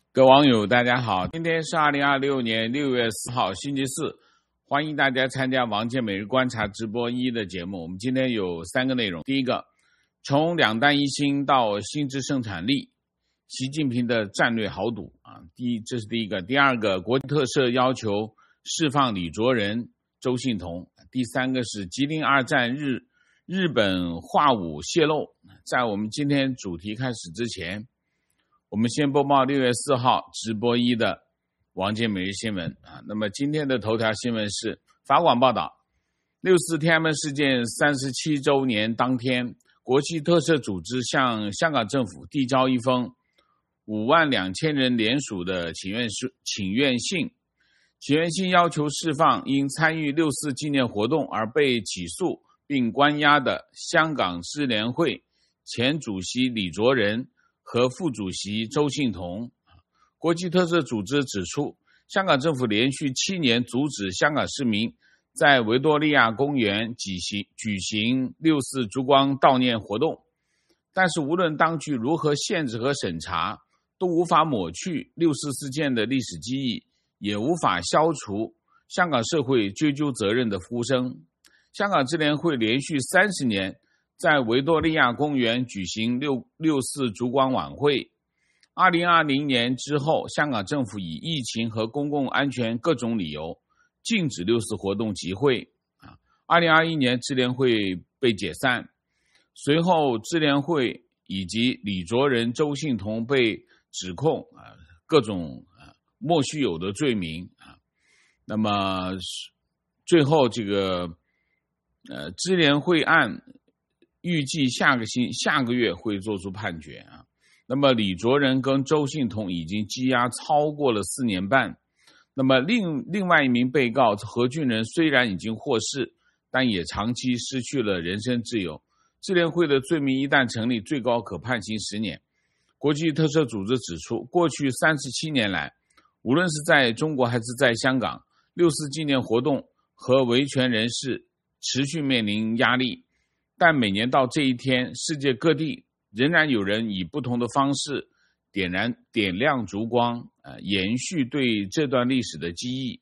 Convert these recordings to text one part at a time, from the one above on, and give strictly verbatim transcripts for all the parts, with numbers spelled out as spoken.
各位网友大家好，今天是二零二六年六月四号星期四，欢迎大家参加王健每日观察直播一的节目。我们今天有三个内容，第一个，从两弹一星到新质生产力，习近平的战略豪赌啊，第一，这是第一个。第二个，国际特赦要求释放李卓人、周幸彤。第三个是吉林二战日日本化武泄露。在我们今天主题开始之前，我们先播报六月四号直播一的王健每日新闻啊。那么今天的头条新闻是法广报道，六四天安门事件三十七周年当天，国际特赦组织向香港政府递交一封五万两千人联署的请愿请愿信，请愿信要求释放因参与六四纪念活动而被起诉并关押的香港支联会前主席李卓人和副主席周幸彤。国际特赦组织指出，香港政府连续七年阻止香港市民在维多利亚公园举行举行六四烛光悼念活动，但是无论当局如何限制和审查，都无法抹去六四事件的历史记忆，也无法消除香港社会追究责任的呼声。香港支联会连续三十年在维多利亚公园举行六六四烛光晚会。二零二零年之后，香港政府以疫情和公共安全各种理由禁止六四活动集会。二零二一年支联会被解散，随后支联会以及李卓人、周幸彤被指控各种莫须有的罪名。那么最后这个呃支联会案预计下个星下个月会做出判决啊。那么李卓人跟周幸彤已经羁押超过了四年半。那么另另外一名被告何俊仁虽然已经获释，但也长期失去了人身自由。支联会的罪名一旦成立，最高可判刑十年。国际特赦组织指出，过去三十七年来，无论是在中国还是在香港，六四纪念活动和维权人士持续面临压力，但每年到这一天，世界各地仍然有人以不同的方式点燃点亮烛光，呃，延续对这段历史的记忆。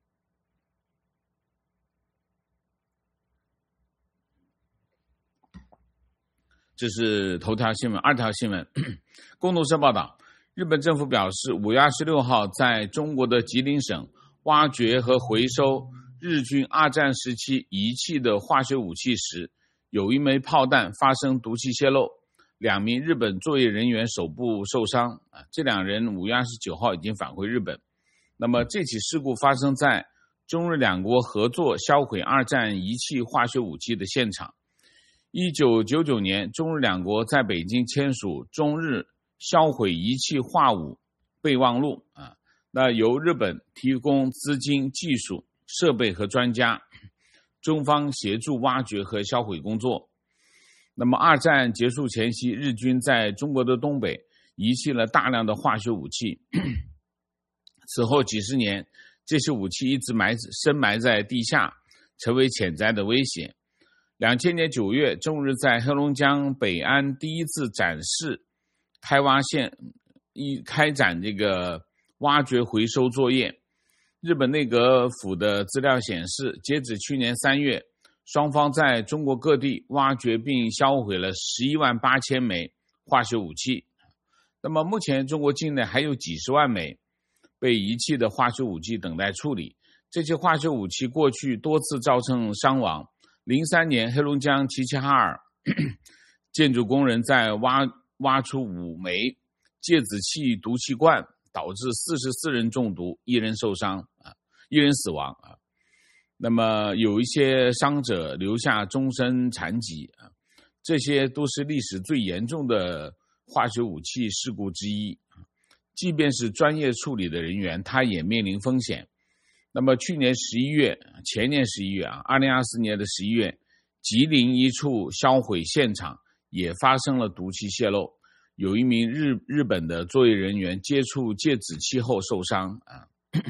这是头条新闻。二条新闻，共同社报道，日本政府表示，五月二十六号在中国的吉林省挖掘和回收日军二战时期遗弃的化学武器时，有一枚炮弹发生毒气泄漏，两名日本作业人员手部受伤。这两人五月二十九号已经返回日本。那么这起事故发生在中日两国合作销毁二战遗弃化学武器的现场。一九九九年，中日两国在北京签署中日销毁遗弃化武备忘录啊。那由日本提供资金、技术、设备和专家，中方协助挖掘和销毁工作。那么二战结束前夕，日军在中国的东北遗弃了大量的化学武器，此后几十年，这些武器一直埋深埋在地下，成为潜在的威胁。两千年九月，中日在黑龙江北安第一次展示开挖线一开展这个挖掘回收作业。日本内阁府的资料显示，截止去年三月，双方在中国各地挖掘并销毁了十一万八千枚化学武器。那么目前中国境内还有几十万枚被遗弃的化学武器等待处理。这些化学武器过去多次造成伤亡。零三年，黑龙江齐齐哈尔建筑工人在挖挖出五枚芥子气毒气罐，导致四十四人中毒，一人受伤啊，一人死亡啊。那么有一些伤者留下终身残疾啊，这些都是历史最严重的化学武器事故之一。即便是专业处理的人员，他也面临风险。那么去年十一月，前年十一月啊，二零二四年的十一月，吉林一处销毁现场也发生了毒气泄漏，有一名日日本的作业人员接触芥子气后受伤啊。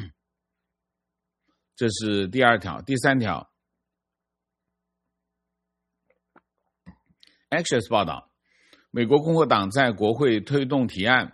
这是第二条。第三条 ，Axios 报道，美国共和党在国会推动提案，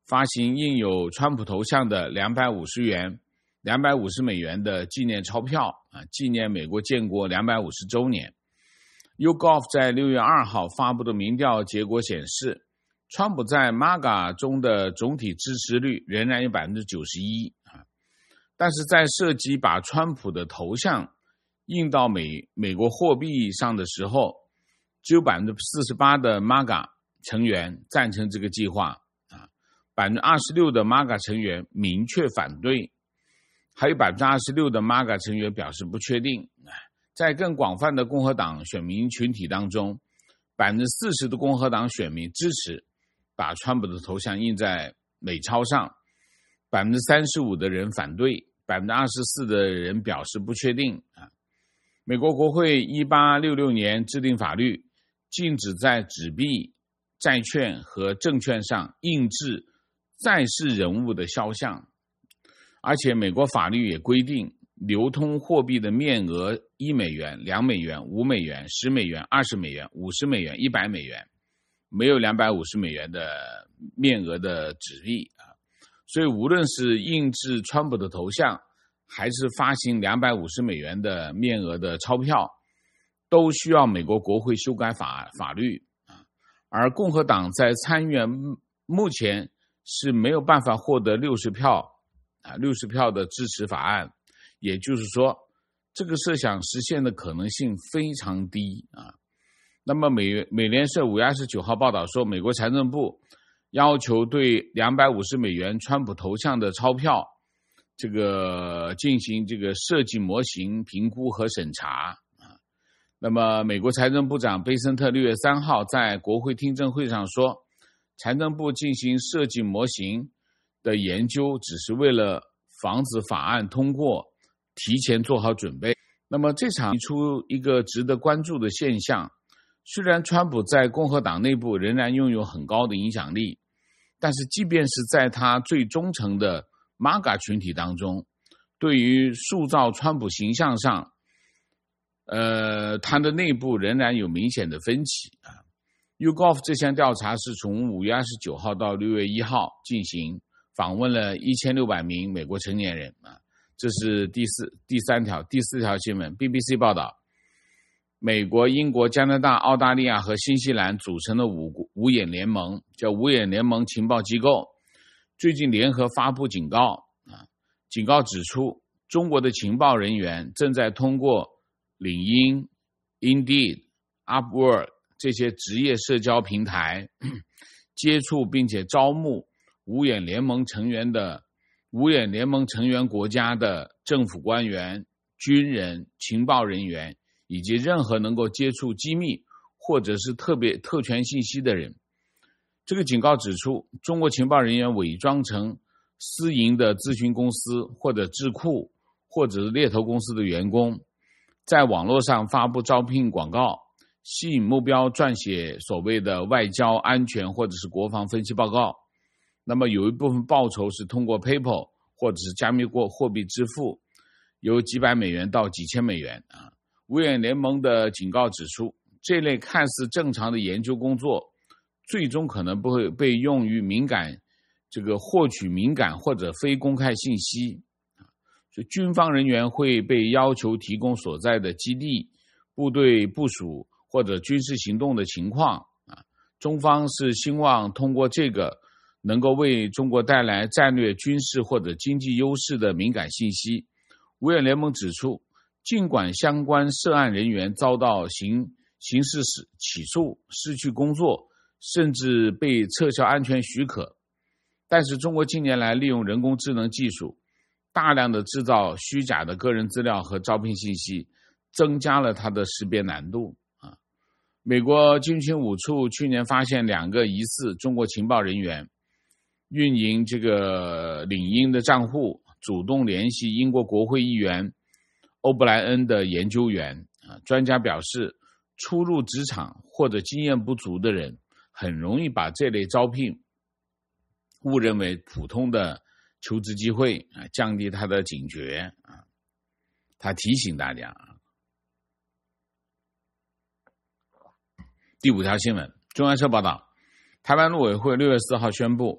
发行印有川普头像的两百五十元、两百五十美元的纪念钞票啊，纪念美国建国两百五十周年。YouGov 在六月二号发布的民调结果显示，川普在 M A G A 中的总体支持率仍然有 百分之九十一 啊，但是在涉及把川普的头像印到美美国货币上的时候，只有 百分之四十八 的 M A G A 成员赞成这个计划啊， 百分之二十六 的 M A G A 成员明确反对，还有 百分之二十六 的 M A G A 成员表示不确定。在更广泛的共和党选民群体当中， 百分之四十 的共和党选民支持把川普的头像印在美钞上， 百分之三十五 的人反对， 百分之二十四 的人表示不确定。美国国会一八六六年制定法律，禁止在纸币、债券和证券上印制在世人物的肖像，而且美国法律也规定，流通货币的面额一美元、两美元、五美元、十美元、二十美元、五十美元、一百美元，没有两百五十美元的面额的纸币啊。所以无论是印制川普的头像，还是发行两百五十美元的面额的钞票，都需要美国国会修改法法律啊。而共和党在参议院目前是没有办法获得六十票啊，六十票的支持法案。也就是说，这个设想实现的可能性非常低啊。那么美美联社五月二十九号报道说，美国财政部要求对两百五十美元川普头像的钞票这个进行这个设计模型评估和审查啊。那么美国财政部长贝森特六月三号在国会听证会上说，财政部进行设计模型的研究只是为了防止法案通过提前做好准备。那么这场提出一个值得关注的现象，虽然川普在共和党内部仍然拥有很高的影响力，但是即便是在他最忠诚的 M A G A 群体当中，对于塑造川普形象上，呃，他的内部仍然有明显的分歧啊。YouGov 这项调查是从五月二十九号到六月一号进行，访问了一千六百名美国成年人啊。这是第四、第三条、第四条新闻。B B C 报道，美国、英国、加拿大、澳大利亚和新西兰组成的五五眼联盟，叫五眼联盟情报机构，最近联合发布警告啊，警告指出，中国的情报人员正在通过领英、Indeed、Upwork 这些职业社交平台接触并且招募五眼联盟成员的五眼联盟成员国家的政府官员、军人、情报人员以及任何能够接触机密或者是特别特权信息的人。这个警告指出，中国情报人员伪装成私营的咨询公司或者智库或者是猎头公司的员工，在网络上发布招聘广告，吸引目标撰写所谓的外交、安全或者是国防分析报告。那么有一部分报酬是通过 PayPal 或者是加密货币支付，由几百美元到几千美元啊。五眼联盟的警告指出，这类看似正常的研究工作，最终可能不会被用于敏感这个获取敏感或者非公开信息。所以军方人员会被要求提供所在的基地、部队部署或者军事行动的情况啊。中方是希望通过这个能够为中国带来战略、军事或者经济优势的敏感信息。五眼联盟指出，尽管相关涉案人员遭到刑刑事起诉、失去工作，甚至被撤销安全许可，但是中国近年来利用人工智能技术，大量的制造虚假的个人资料和招聘信息，增加了它的识别难度啊。美国军情五处去年发现两个疑似中国情报人员运营这个领英的账户，主动联系英国国会议员欧布莱恩的研究员啊。专家表示，初入职场或者经验不足的人很容易把这类招聘误认为普通的求职机会啊，降低他的警觉啊。他提醒大家啊。第五条新闻，中央社报道，台湾陆委会六月四号宣布，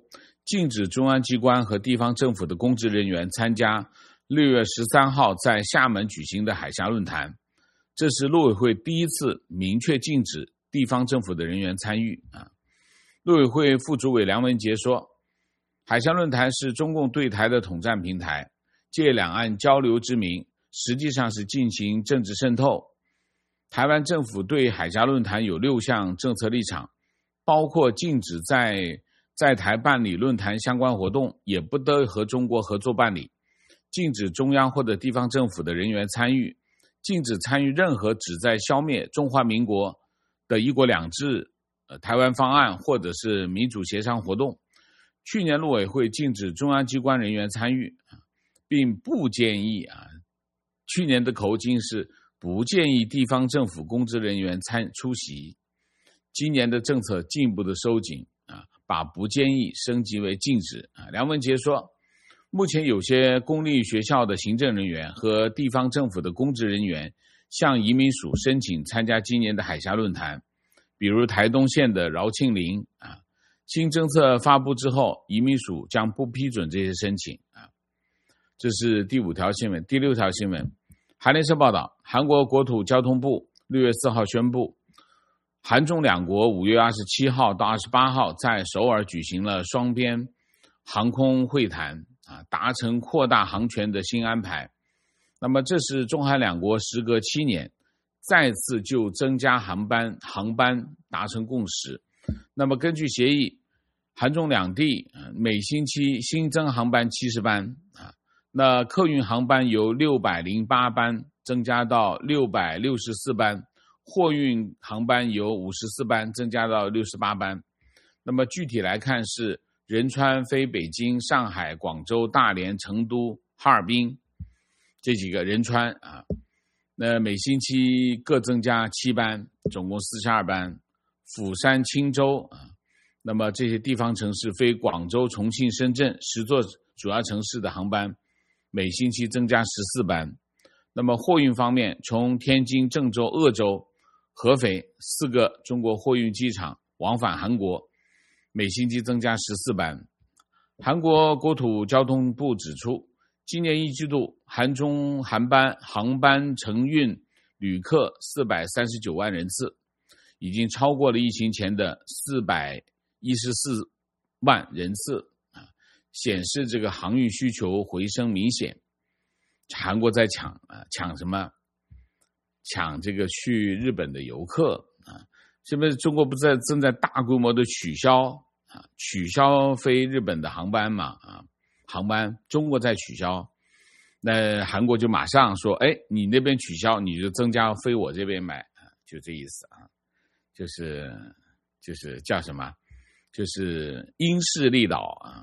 禁止中央机关和地方政府的公职人员参加六月十三号在厦门举行的海峡论坛，这是陆委会第一次明确禁止地方政府的人员参与啊。陆委会副主委梁文杰说，海峡论坛是中共对台的统战平台，借两岸交流之名，实际上是进行政治渗透。台湾政府对海峡论坛有六项政策立场，包括禁止在在台办理论坛相关活动，也不得和中国合作办理，禁止中央或者地方政府的人员参与，禁止参与任何旨在消灭中华民国的一国两制、呃、台湾方案或者是民主协商活动。去年陆委会禁止中央机关人员参与，并不建议啊，去年的口径是不建议地方政府公职人员参出席。今年的政策进一步的收紧啊，把不建议升级为禁止啊。梁文杰说，目前有些公立学校的行政人员和地方政府的公职人员向移民署申请参加今年的海峡论坛，比如台东县的饶庆林啊。新政策发布之后，移民署将不批准这些申请啊。这是第五条新闻。第六条新闻，韩联社报道，韩国国土交通部六月四号宣布，韩中两国五月二十七号到二十八号在首尔举行了双边航空会谈啊，达成扩大航权的新安排。那么这是中韩两国时隔七年再次就增加航班航班达成共识。那么根据协议，韩中两地每星期新增航班七十班啊，那客运航班由六百零八班增加到六百六十四班，货运航班由五十四班增加到六十八班。那么具体来看是仁川飞北京、上海、广州、大连、成都、哈尔滨这几个仁川啊，那每星期各增加七班，总共四十二班。釜山、青州啊，那么这些地方城市飞广州、重庆、深圳十座主要城市的航班，每星期增加十四班。那么货运方面，从天津、郑州、鄂州、合肥四个中国货运机场往返韩国，每星期增加十四班。韩国国土交通部指出，今年一季度韩中韩班航班承运旅客四百三十九万人次，已经超过了疫情前的四百一十四万人次啊，显示这个航运需求回升明显。韩国在抢啊，抢什么？抢这个去日本的游客啊！是不是中国不在正在大规模的取消啊？取消飞日本的航班嘛啊？航班中国在取消，那韩国就马上说，哎，你那边取消，你就增加飞我这边买啊，就这意思啊。就是就是叫什么？就是因势利导啊。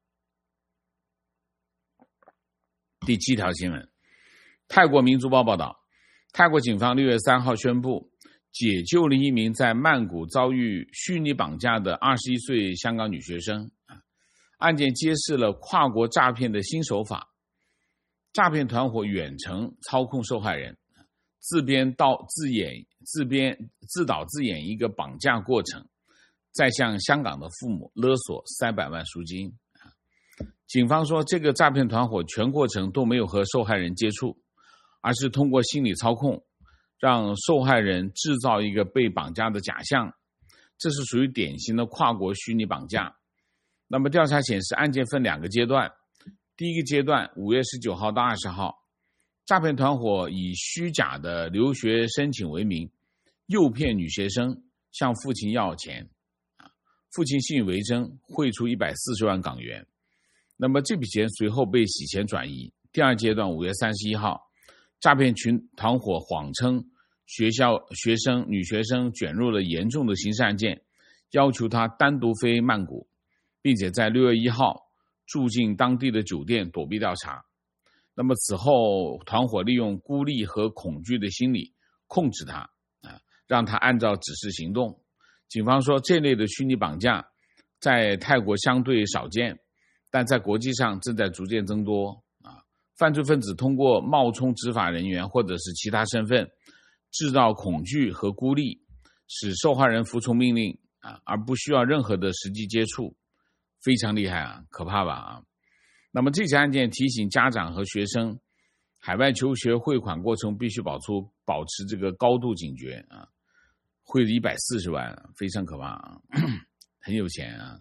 第七条新闻，泰国民族报报道，泰国警方六月三号宣布，解救了一名在曼谷遭遇虚拟绑架的二十一岁香港女学生。案件揭示了跨国诈骗的新手法，诈骗团伙远程操控受害人，自编导自演自编自导自演一个绑架过程，再向香港的父母勒索三百万赎金。警方说，这个诈骗团伙全过程都没有和受害人接触，而是通过心理操控，让受害人制造一个被绑架的假象，这是属于典型的跨国虚拟绑架。那么调查显示，案件分两个阶段，第一个阶段五月十九号到二十号，诈骗团伙以虚假的留学申请为名，诱骗女学生向父亲要钱，父亲信以为真，汇出一百四十万港元。那么这笔钱随后被洗钱转移。第二阶段五月三十一号，诈骗群团伙谎称学校学生女学生卷入了严重的刑事案件，要求她单独飞曼谷，并且在六月一号住进当地的酒店躲避调查。那么此后，团伙利用孤立和恐惧的心理控制他，啊，让他按照指示行动。警方说，这类的虚拟绑架在泰国相对少见，但在国际上正在逐渐增多。啊，犯罪分子通过冒充执法人员或者是其他身份，制造恐惧和孤立，使受害人服从命令，啊，而不需要任何的实际接触。 非常厉害啊，可怕吧啊？那么这起案件提醒家长和学生，海外求学汇款过程必须保出保持这个高度警觉啊！汇了一百四十万，非常可怕啊，很有钱啊。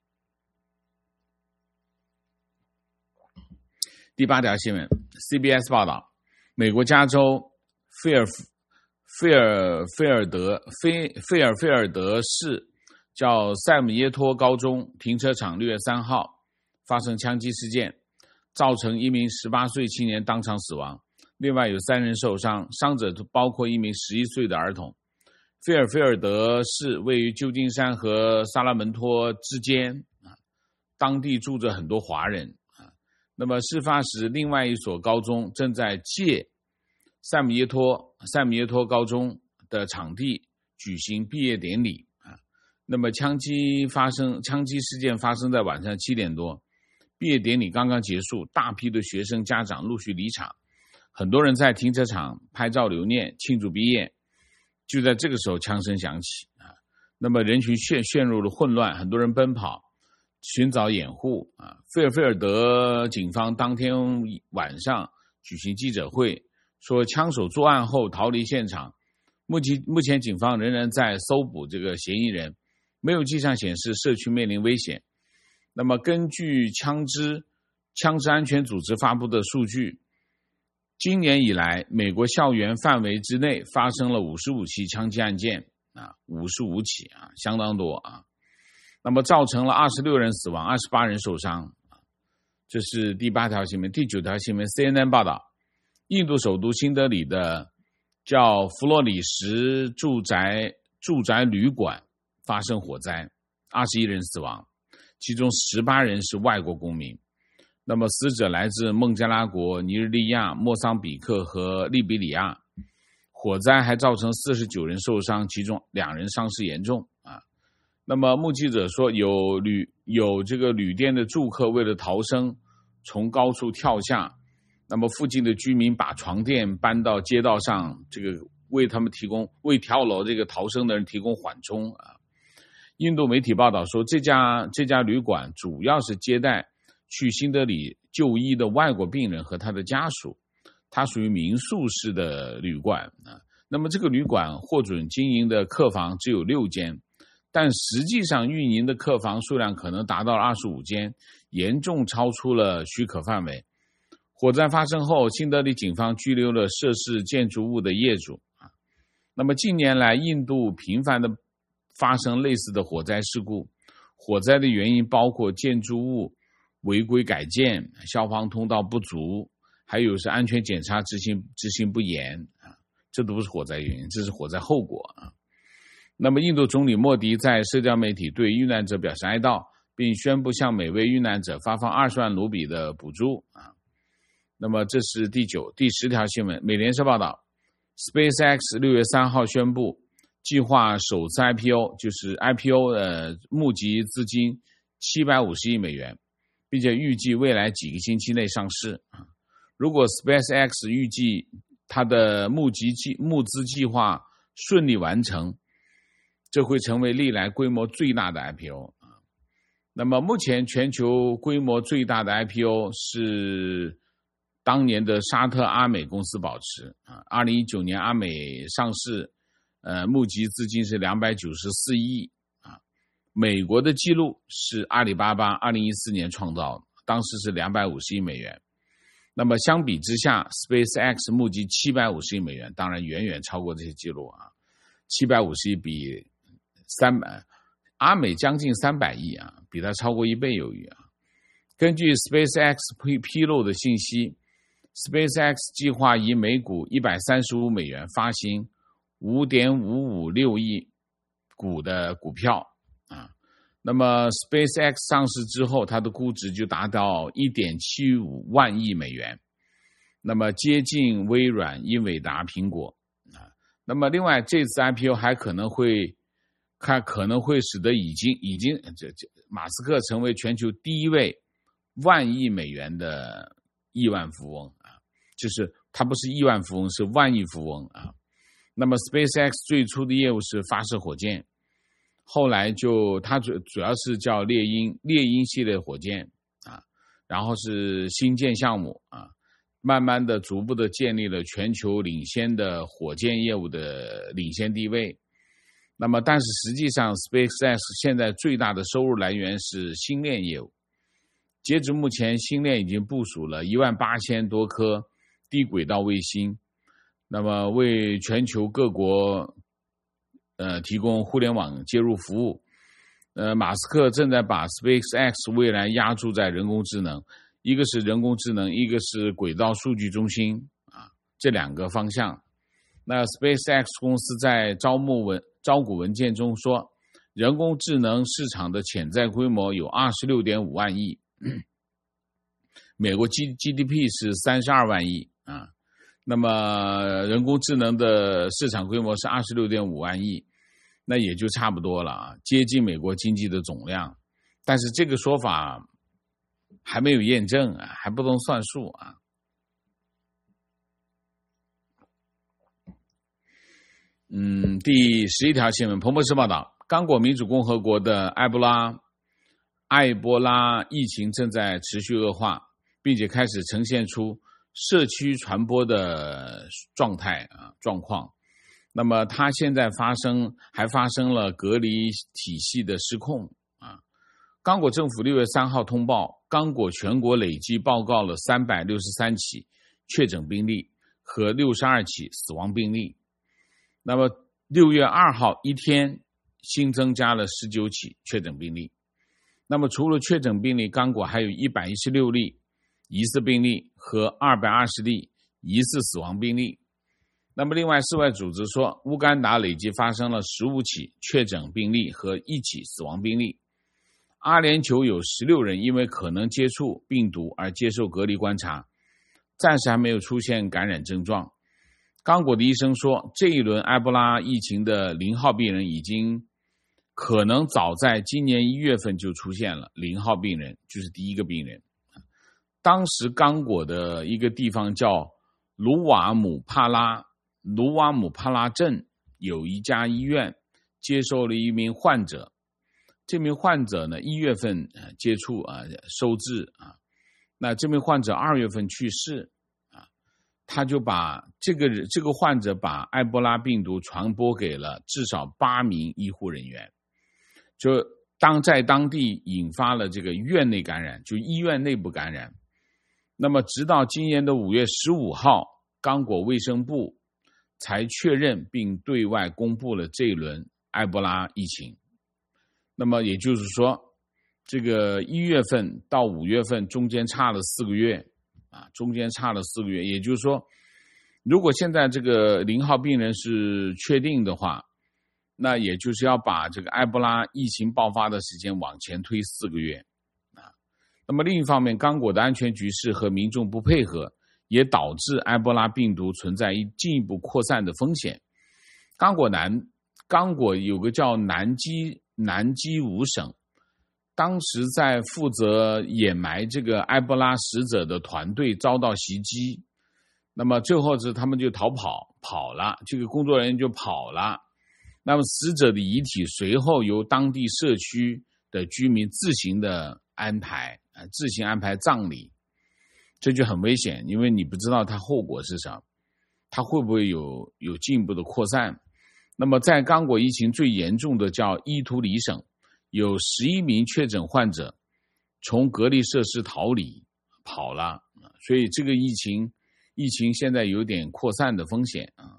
第八条新闻 ，C B S 报道，美国加州费尔费尔费尔德菲费尔费尔德市叫塞姆耶托高中停车场六月三号发生枪击事件，造成一名十八岁青年当场死亡，另外有三人受伤，伤者包括一名十一岁的儿童。费尔菲尔德市位于旧金山和萨拉门托之间，当地住着很多华人。那么事发时，另外一所高中正在借塞姆耶托塞姆耶托高中的场地举行毕业典礼啊。那么枪击发生，枪击事件发生在晚上七点多，毕业典礼刚刚结束，大批的学生家长陆续离场，很多人在停车场拍照留念，庆祝毕业。就在这个时候，枪声响起啊，那么人群陷陷入了混乱，很多人奔跑寻找掩护啊。费尔菲尔德警方当天晚上举行记者会，说枪手作案后逃离现场，目前目前警方仍然在搜捕这个嫌疑人，没有迹象显示社区面临危险。那么根据枪支枪支安全组织发布的数据，今年以来美国校园范围之内发生了五十五起枪击案件啊，五十五起啊，相当多啊。那么造成了二十六人死亡，二十八人受伤。这是第八条新闻。第九条新闻 C N N 报道，印度首都新德里的叫弗洛里什住宅住宅旅馆发生火灾，二十一人死亡，其中十八人是外国公民。那么死者来自孟加拉国、尼日利亚、莫桑比克和利比里亚。火灾还造成四十九人受伤，其中两人伤势严重啊。那么目击者说，有旅有这个旅店的住客为了逃生，从高处跳下。那么附近的居民把床垫搬到街道上，这个为他们提供为跳楼这个逃生的人提供缓冲啊。印度媒体报道说，这家这家旅馆主要是接待去新德里就医的外国病人和他的家属，它属于民宿式的旅馆啊。那么这个旅馆获准经营的客房只有六间，但实际上运营的客房数量可能达到了二十五间，严重超出了许可范围。火灾发生后，新德里警方拘留了涉事建筑物的业主啊。那么近年来，印度频繁的发生类似的火灾事故，火灾的原因包括建筑物违规改建、消防通道不足，还有是安全检查执行执行不严啊，这都不是火灾原因，这是火灾后果啊。那么印度总理莫迪在社交媒体对遇难者表示哀悼，并宣布向每位遇难者发放二十万卢比的补助啊。那么这是第九、第十条新闻。美联社报道 ，SpaceX 六月三号宣布计划首次 I P O， 就是 I P O 呃募集资金七百五十亿美元，并且预计未来几个星期内上市啊。如果 SpaceX 预计它的募集计募资计划顺利完成，这会成为历来规模最大的 I P O 啊。那么目前全球规模最大的 I P O 是当年的沙特阿美公司保持啊。二零一九年阿美上市，呃，募集资金是两百九十四亿啊。美国的记录是阿里巴巴二零一四年创造的，当时是两百五十亿美元。那么相比之下 ，SpaceX 募集七百五十亿美元，当然远远超过这些记录啊。七百五十亿比三百，阿美将近三百亿啊，比它超过一倍有余啊。根据 SpaceX 披披露的信息 ，SpaceX 计划以每股一百三十五美元发行 五点五五六亿股的股票啊。那么 SpaceX 上市之后，它的估值就达到 一点七五万亿美元，那么接近微软、英伟达、苹果啊。那么另外，这次 I P O 还可能会，它可能会使得已经已经这这马斯克成为全球第一位万亿美元的亿万富翁啊，就是他不是亿万富翁，是万亿富翁啊。那么 SpaceX 最初的业务是发射火箭。 后来就它主主要是叫猎鹰猎鹰系列火箭啊，然后是星舰项目啊，慢慢的逐步的建立了全球领先的火箭业务的领先地位。那么但是实际上 SpaceX 现在最大的收入来源是星链业务。截至目前，星链已经部署了一万八千多颗低轨道卫星，那么为全球各国呃提供互联网接入服务。呃，马斯克正在把 SpaceX 未来押注在人工智能，一个是人工智能，一个是轨道数据中心啊，这两个方向。那 SpaceX 公司在招募文招股文件中说，人工智能市场的潜在规模有 二十六点五万亿，美国 G D P 是三十二万亿啊，那么人工智能的市场规模是 二十六点五万亿，那也就差不多了啊，接近美国经济的总量。但是这个说法还没有验证啊，还不能算数啊。嗯，第十一条新闻，彭博社报道，刚果民主共和国的埃博拉埃博拉疫情正在持续恶化，并且开始呈现出社区传播的状态啊状况。那么它现在发生还发生了隔离体系的失控啊。刚果政府六月三号通报，刚果全国累计报告了三百六十三起确诊病例和六十二起死亡病例。那么六月二号一天新增加了十九起确诊病例。那么除了确诊病例，刚果还有一百一十六例疑似病例和二百二十例疑似死亡病例。那么另外世卫组织说，乌干达累计发生了十五起确诊病例和一起死亡病例。阿联酋有十六人因为可能接触病毒而接受隔离观察，暂时还没有出现感染症状。刚果的医生说，这一轮埃博拉疫情的零号病人已经可能早在今年一月份就出现了，零号病人就是第一个病人。当时刚果的一个地方叫卢瓦姆帕拉卢瓦姆帕拉镇有一家医院接受了一名患者，这名患者呢一月份接触啊收治啊，那这名患者二月份去世啊，他就把这个这个患者把埃博拉病毒传播给了至少八名医护人员，就当在当地引发了这个院内感染，就医院内部感染。那么直到今年的五月十五号，刚果卫生部才确认并对外公布了这一轮埃博拉疫情。那么也就是说，这个一月份到五月份中间差了四个月啊，中间差了四个月。也就是说，如果现在这个零号病人是确定的话，那也就是要把这个埃博拉疫情爆发的时间往前推四个月啊。那么另一方面，刚果的安全局势和民众不配合，也导致埃博拉病毒存在一进一步扩散的风险。刚果南刚果有个叫南基南基武省，当时在负责掩埋这个埃博拉死者的团队遭到袭击，那么最后是他们就逃跑跑了，这个工作人员就跑了。那么死者的遗体随后由当地社区的居民自行的安排自行安排葬礼，这就很危险，因为你不知道它后果是什么，它会不会有有进一步的扩散。那么在刚果疫情最严重的叫伊图里省，有十一名确诊患者从隔离设施逃离跑了，所以这个疫情疫情现在有点扩散的风险啊。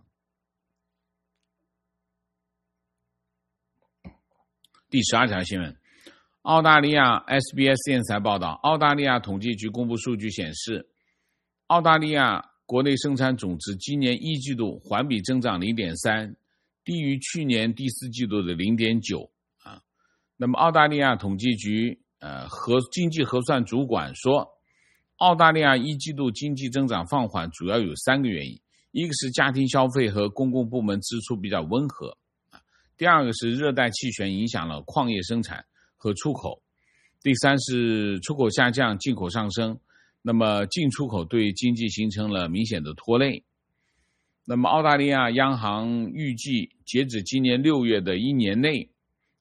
第十二条新闻，澳大利亚 S B S 电视台报道，澳大利亚统计局公布数据显示，澳大利亚国内生产总值今年一季度环比增长 零点三， 低于去年第四季度的 零点九 啊。那么澳大利亚统计局呃核经济核算主管说，澳大利亚一季度经济增长放缓主要有三个原因，一个是家庭消费和公共部门支出比较温和，第二个是热带气旋影响了矿业生产和出口，第三是出口下降，进口上升，那么进出口对经济形成了明显的拖累。那么澳大利亚央行预计，截止今年六月的一年内，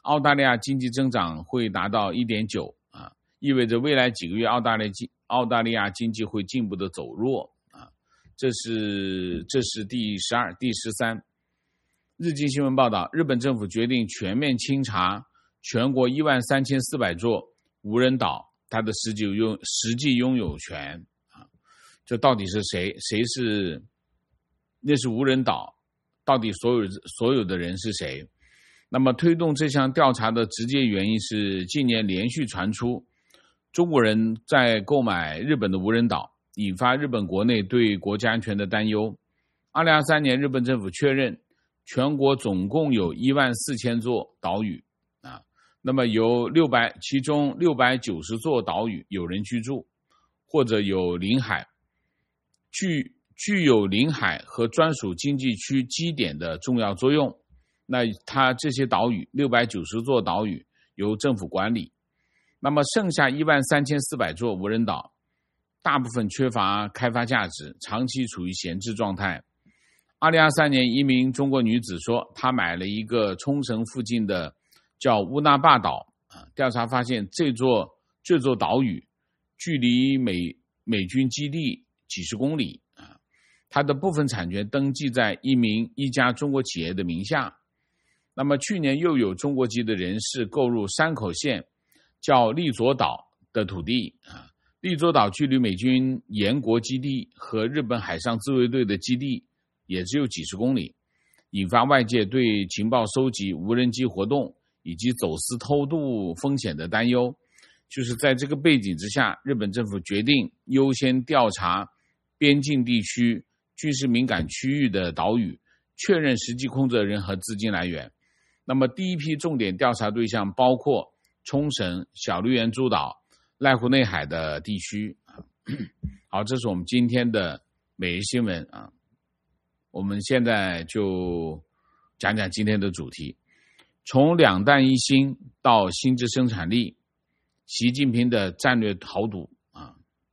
澳大利亚经济增长会达到 一点九 啊，意味着未来几个月澳大利亚澳大利亚经济会进一步的走弱啊。这是这是第十二、第十三。日经新闻报道，日本政府决定全面清查全国一万三千四百座无人岛，它的实际拥实际拥有权啊，这到底是谁？谁是？那是无人岛，到底所有所有的人是谁？那么推动这项调查的直接原因是近年连续传出中国人在购买日本的无人岛，引发日本国内对国家安全的担忧。二零二三年，日本政府确认全国总共有一万四千座岛屿啊，那么有六百，其中六百九十座岛屿有人居住，或者有领海，具具有领海和专属经济区基点的重要作用。那它这些岛屿六百九十座岛屿由政府管理，那么剩下一万三千四百座无人岛，大部分缺乏开发价值，长期处于闲置状态。二零二三年，一名中国女子说，她买了一个冲绳附近的叫乌那霸岛啊，调查发现这座这座岛屿距离美美军基地几十公里啊，它的部分产权登记在一名一家中国企业的名下。那么去年又有中国籍的人士购入山口县叫利佐岛的土地啊，利佐岛距离美军岩国基地和日本海上自卫队的基地也只有几十公里，引发外界对情报收集、无人机活动以及走私偷渡风险的担忧。就是在这个背景之下，日本政府决定优先调查边境地区、军事敏感区域的岛屿，确认实际控制人和资金来源。那么第一批重点调查对象包括冲绳、小笠原诸岛、濑户内海的地区。好，这是我们今天的每日新闻啊。我们现在就讲讲今天的主题，从两弹一星到新质生产力，习近平的战略豪赌啊。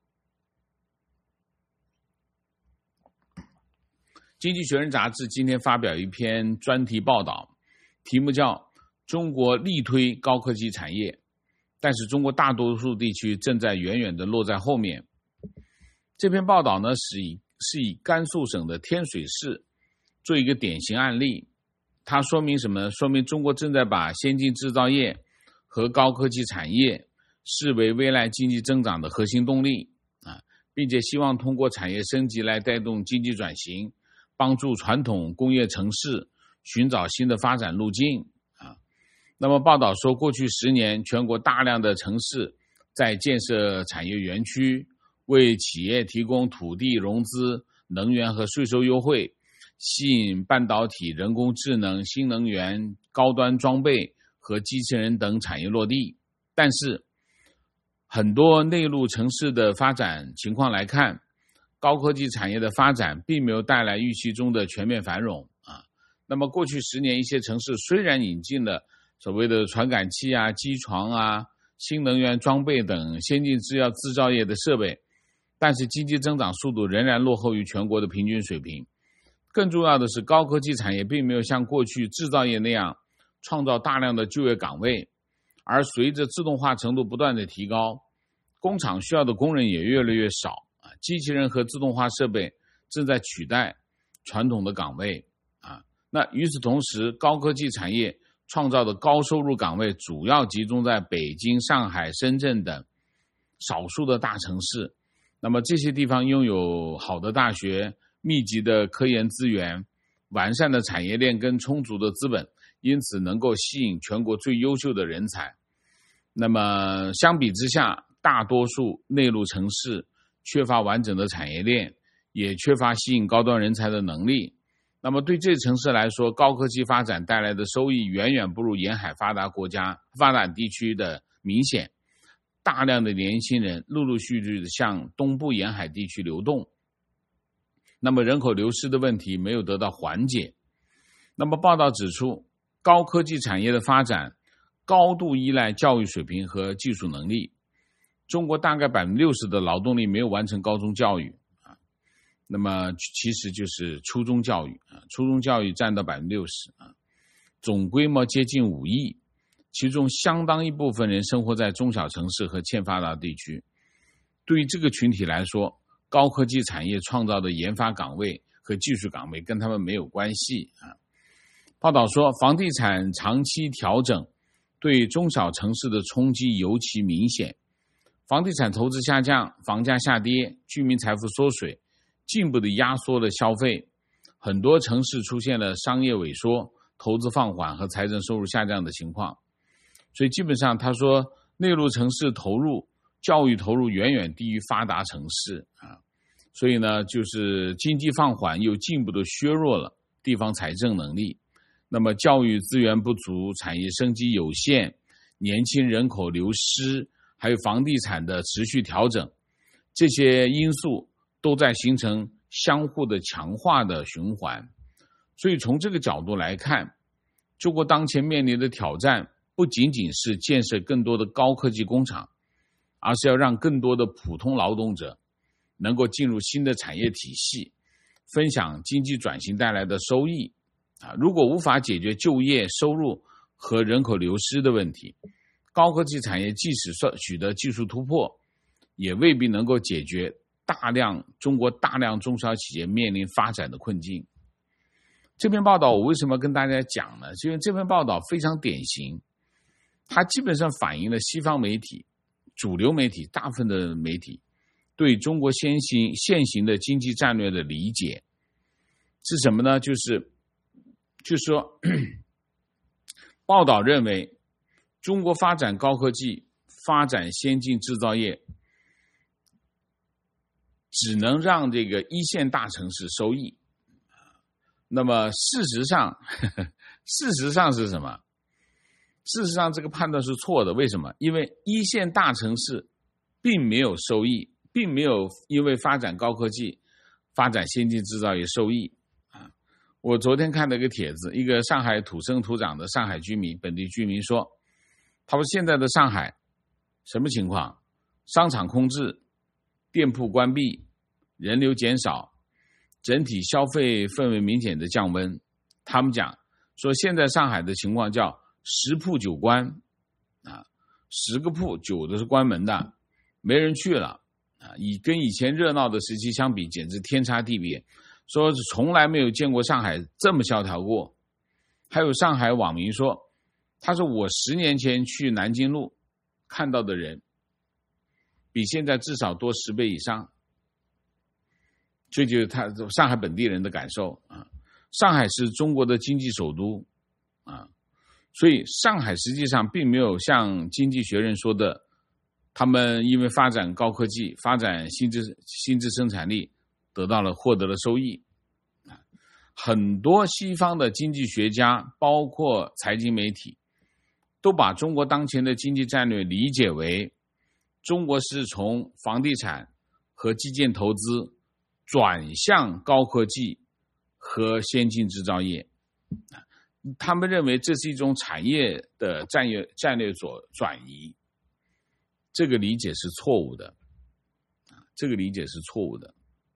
经济学人杂志今天发表一篇专题报道，题目叫中国力推高科技产业，但是中国大多数地区正在远远的落在后面。这篇报道呢，是以是以甘肃省的天水市做一个典型案例。它说明什么呢？说明中国正在把先进制造业和高科技产业视为未来经济增长的核心动力啊，并且希望通过产业升级来带动经济转型，帮助传统工业城市寻找新的发展路径啊。那么报道说，过去十年，全国大量的城市在建设产业园区，为企业提供土地、融资、能源和税收优惠，吸引半导体、人工智能、新能源、高端装备和机器人等产业落地。但是很多内陆城市的发展情况来看，高科技产业的发展并没有带来预期中的全面繁荣啊。那么过去十年，一些城市虽然引进了所谓的传感器啊、机床啊、新能源装备等先进制药制造业的设备，但是经济增长速度仍然落后于全国的平均水平。更重要的是，高科技产业并没有像过去制造业那样创造大量的就业岗位，而随着自动化程度不断的提高，工厂需要的工人也越来越少，机器人和自动化设备正在取代传统的岗位啊。那与此同时，高科技产业创造的高收入岗位主要集中在北京、上海、深圳等少数的大城市。那么这些地方拥有好的大学、密集的科研资源、完善的产业链跟充足的资本，因此能够吸引全国最优秀的人才。那么相比之下，大多数内陆城市缺乏完整的产业链，也缺乏吸引高端人才的能力。那么对这些城市来说，高科技发展带来的收益远远不如沿海发达国家、发展地区的明显。大量的年轻人陆陆续续的向东部沿海地区流动，那么人口流失的问题没有得到缓解。那么报道指出，高科技产业的发展高度依赖教育水平和技术能力。中国大概 百分之六十 的劳动力没有完成高中教育啊，那么其实就是初中教育啊，初中教育占到 百分之六十 啊，总规模接近五亿， 其中相当一部分人生活在中小城市和欠发达地区。对于这个群体来说，高科技产业创造的研发岗位和技术岗位跟他们没有关系啊。报道说，房地产长期调整对中小城市的冲击尤其明显，房地产投资下降，房价下跌，居民财富缩水，进一步的压缩了消费，很多城市出现了商业萎缩、投资放缓和财政收入下降的情况。所以基本上他说，内陆城市投入教育投入远远低于发达城市啊，所以呢，就是经济放缓又进一步的削弱了地方财政能力。那么教育资源不足，产业生机有限，年轻人口流失，还有房地产的持续调整，这些因素都在形成相互的强化的循环。所以从这个角度来看，中国当前面临的挑战不仅仅是建设更多的高科技工厂，而是要让更多的普通劳动者能够进入新的产业体系，分享经济转型带来的收益。啊，如果无法解决就业、收入和人口流失的问题，高科技产业即使取得技术突破，也未必能够解决大量中国大量中小企业面临发展的困境。这篇报道我为什么跟大家讲呢？因为这篇报道非常典型，它基本上反映了西方媒体、主流媒体、大部分的媒体对中国先行现行的经济战略的理解是什么呢？就是就是说，报道认为中国发展高科技、发展先进制造业，只能让这个一线大城市受益。那么事实上，呵呵事实上是什么？事实上这个判断是错的。为什么？因为一线大城市并没有受益，并没有因为发展高科技、发展先进制造业受益。我昨天看了一个帖子，一个上海土生土长的上海居民，本地居民说，他说现在的上海什么情况？商场空置，店铺关闭，人流减少，整体消费氛围明显的降温。他们讲说，现在上海的情况叫十铺九关啊，十个铺九都是关门的，没人去了啊，以跟以前热闹的时期相比，简直天差地别。说是从来没有见过上海这么萧条过。还有上海网民说，他说我十年前去南京路看到的人比现在至少多十倍以上。这就是他上海本地人的感受啊。上海是中国的经济首都啊，所以上海实际上并没有像经济学人说的，他们因为发展高科技、发展新质新质生产力得到了获得了收益。很多西方的经济学家包括财经媒体都把中国当前的经济战略理解为中国是从房地产和基建投资转向高科技和先进制造业。他们认为这是一种产业的战略战略转移，这个理解是错误的，这个理解是错误的。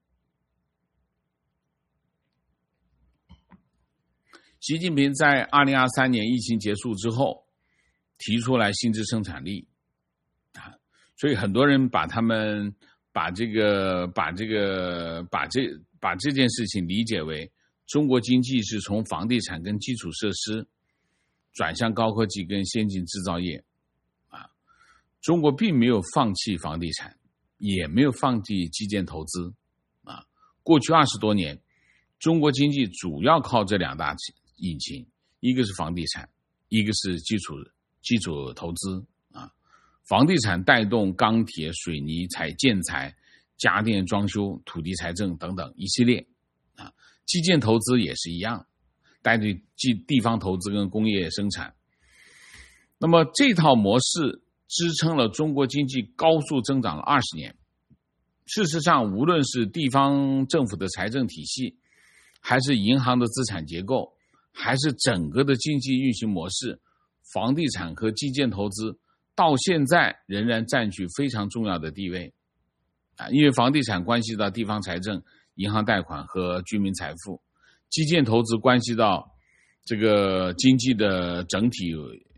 习近平在二零二三年疫情结束之后提出来新质生产力，所以很多人把他们把这个把这个把这把这件事情理解为中国经济是从房地产跟基础设施转向高科技跟先进制造业啊。中国并没有放弃房地产，也没有放弃基建投资啊。过去二十多年，中国经济主要靠这两大引擎，一个是房地产，一个是基础基础投资啊。房地产带动钢铁、水泥、材建材、家电装修、土地财政等等一系列啊。基建投资也是一样，带动地方投资跟工业生产。那么这套模式支撑了中国经济高速增长了二十年。事实上，无论是地方政府的财政体系，还是银行的资产结构，还是整个的经济运行模式，房地产和基建投资到现在仍然占据非常重要的地位啊。因为房地产关系到地方财政、银行贷款和居民财富，基建投资关系到这个经济的整体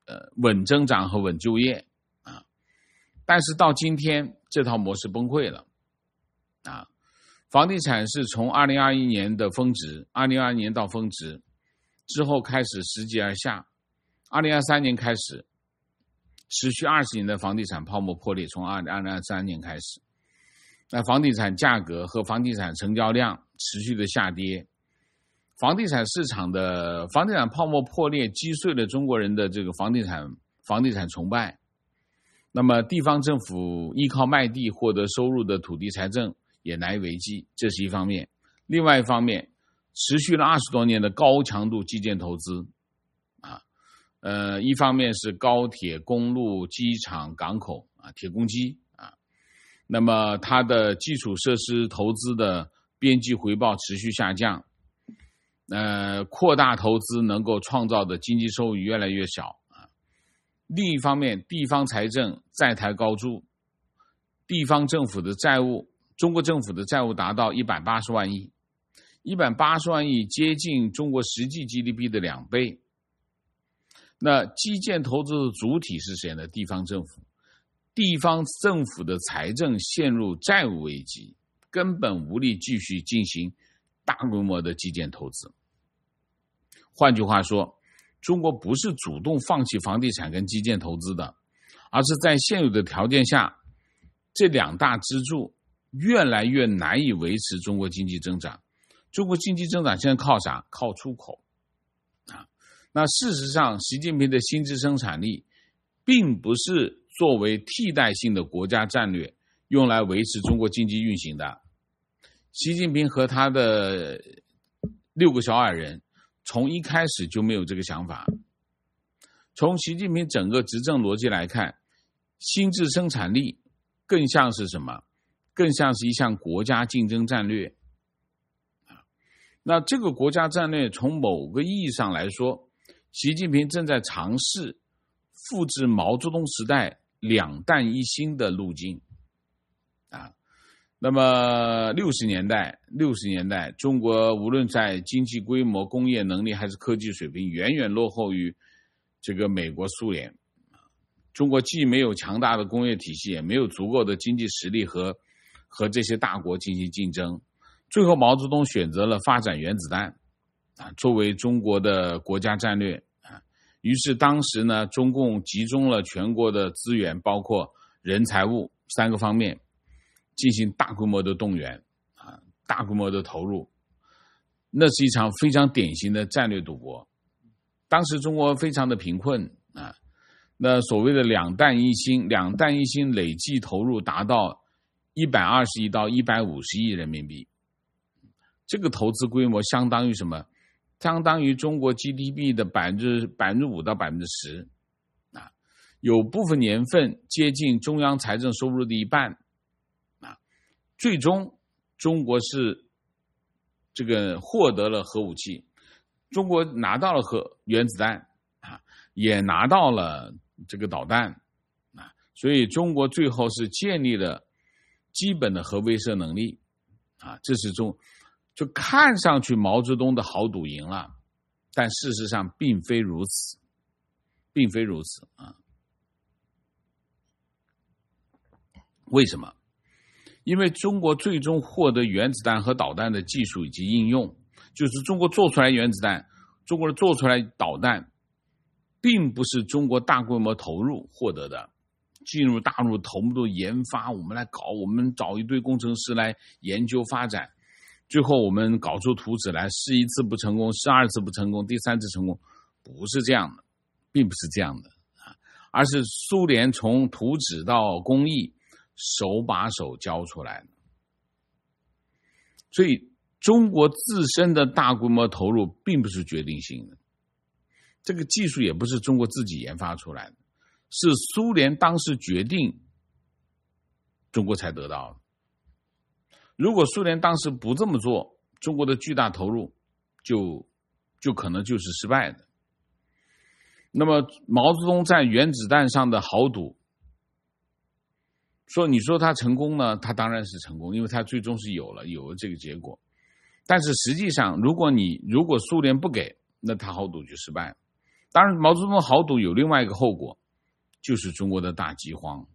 呃稳增长和稳就业啊。但是到今天这套模式崩溃了啊，房地产是从二零二一年的峰值，二零二二年到峰值之后开始拾级而下，二零二三年开始持续二十年的房地产泡沫破裂，从二零二三年开始，那房地产价格和房地产成交量持续的下跌，房地产市场的房地产泡沫破裂击碎了中国人的这个房地产房地产崇拜。那么地方政府依靠卖地获得收入的土地财政也难以为继，这是一方面。另外一方面，持续了二十多年的高强度基建投资啊，呃，一方面是高铁、公路、机场、港口啊，铁公鸡啊，那么它的基础设施投资的边际回报持续下降，呃，扩大投资能够创造的经济收益越来越小啊。另一方面，地方财政债台高筑，地方政府的债务，中国政府的债务达到一百八十万亿，一百八十万亿接近中国实际 G D P 的两倍。那基建投资的主体是谁呢？地方政府。地方政府的财政陷入债务危机，根本无力继续进行大规模的基建投资。换句话说，中国不是主动放弃房地产跟基建投资的，而是在现有的条件下，这两大支柱越来越难以维持中国经济增长。中国经济增长现在靠啥？靠出口啊。那事实上，习近平的新质生产力并不是作为替代性的国家战略用来维持中国经济运行的。习近平和他的六个小矮人从一开始就没有这个想法。从习近平整个执政逻辑来看，新质生产力更像是什么？更像是一项国家竞争战略。那这个国家战略从某个意义上来说，习近平正在尝试复制毛泽东时代两弹一星的路径啊。那么六十年代六十年代中国无论在经济规模、工业能力还是科技水平远远落后于这个美国、苏联。中国既没有强大的工业体系，也没有足够的经济实力和和这些大国进行竞争。最后毛泽东选择了发展原子弹啊，作为中国的国家战略啊。于是当时呢，中共集中了全国的资源，包括人、财物三个方面，进行大规模的动员啊，大规模的投入。那是一场非常典型的战略赌博。当时中国非常的贫困啊，那所谓的两弹一星，两弹一星累计投入达到一百二十亿到一百五十亿人民币。这个投资规模相当于什么？相当于中国 G D P 的百分之百分之五到百分之十啊，有部分年份接近中央财政收入的一半啊。最终，中国是这个获得了核武器，中国拿到了核原子弹啊，也拿到了这个导弹啊，所以中国最后是建立了基本的核威慑能力啊，这是中。就看上去毛泽东的豪赌赢了，但事实上并非如此，并非如此啊！为什么？因为中国最终获得原子弹和导弹的技术以及应用，就是中国做出来原子弹，中国做出来导弹，并不是中国大规模投入获得的。进入大陆投入研发，我们来搞，我们找一堆工程师来研究发展。最后我们搞出图纸来，试一次不成功，试二次不成功，第三次成功，不是这样的，并不是这样的啊，而是苏联从图纸到工艺手把手教出来的。所以中国自身的大规模投入并不是决定性的，这个技术也不是中国自己研发出来的，是苏联当时决定，中国才得到的。如果苏联当时不这么做，中国的巨大投入就就可能就是失败的。那么毛泽东在原子弹上的豪赌，说你说他成功呢，他当然是成功，因为他最终是有了有了这个结果。但是实际上，如果你如果苏联不给，那他豪赌就失败。 当然，毛泽东的豪赌有另外一个后果，就是中国的大饥荒。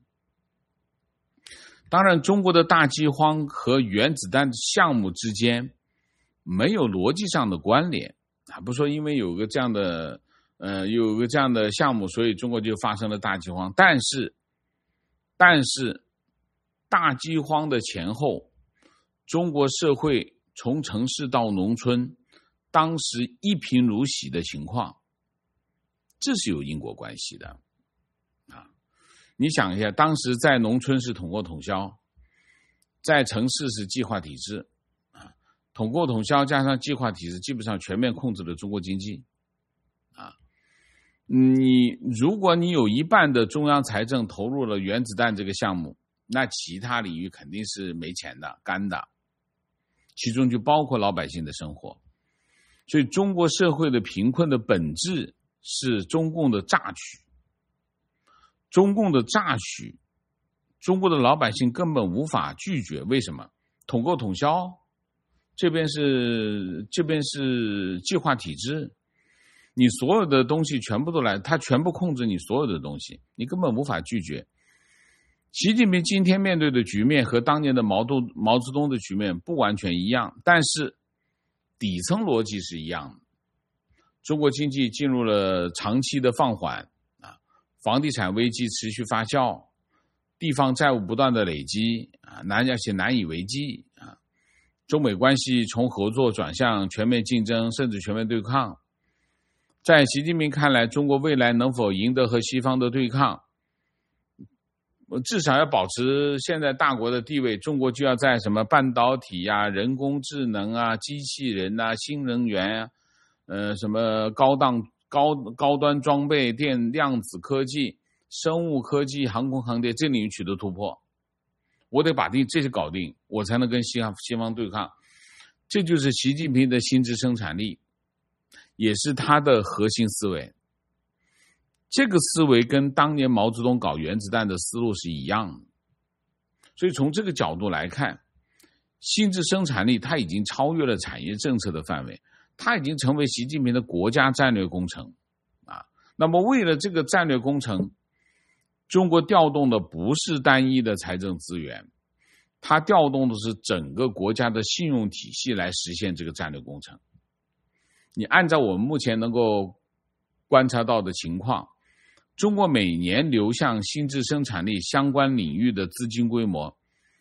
当然，中国的大饥荒和原子弹项目之间没有逻辑上的关联啊，不说因为有个这样的呃有个这样的项目，所以中国就发生了大饥荒。但是，但是大饥荒的前后，中国社会从城市到农村，当时一贫如洗的情况，这是有因果关系的啊。你想一下，当时在农村是统购统销，在城市是计划体制啊，统购统销加上计划体制，基本上全面控制了中国经济啊。你如果你有一半的中央财政投入了原子弹这个项目，那其他领域肯定是没钱的、干的，其中就包括老百姓的生活。所以中国社会的贫困的本质是中共的榨取，中共的榨取，中国的老百姓根本无法拒绝。为什么？统购统销，这边是这边是计划体制，你所有的东西全部都来，他全部控制你所有的东西，你根本无法拒绝。习近平今天面对的局面和当年的毛泽毛泽东的局面不完全一样，但是底层逻辑是一样的。中国经济进入了长期的放缓啊，房地产危机持续发酵，地方债务不断的累积啊，难而且难以为继啊。中美关系从合作转向全面竞争，甚至全面对抗。在习近平看来，中国未来能否赢得和西方的对抗，至少要保持现在大国的地位，中国就要在什么半导体啊、人工智能啊、机器人啊、新能源啊、呃什么高档高高端装备、电量子科技、生物科技、航空航天这领域取得突破。我得把这些搞定，我才能跟西方西方对抗。这就是习近平的新质生产力，也是他的核心思维。这个思维跟当年毛泽东搞原子弹的思路是一样的，所以从这个角度来看，新质生产力它已经超越了产业政策的范围，它已经成为习近平的国家战略工程啊。那么为了这个战略工程，中国调动的不是单一的财政资源，它调动的是整个国家的信用体系来实现这个战略工程。你按照我们目前能够观察到的情况，中国每年流向新质生产力相关领域的资金规模，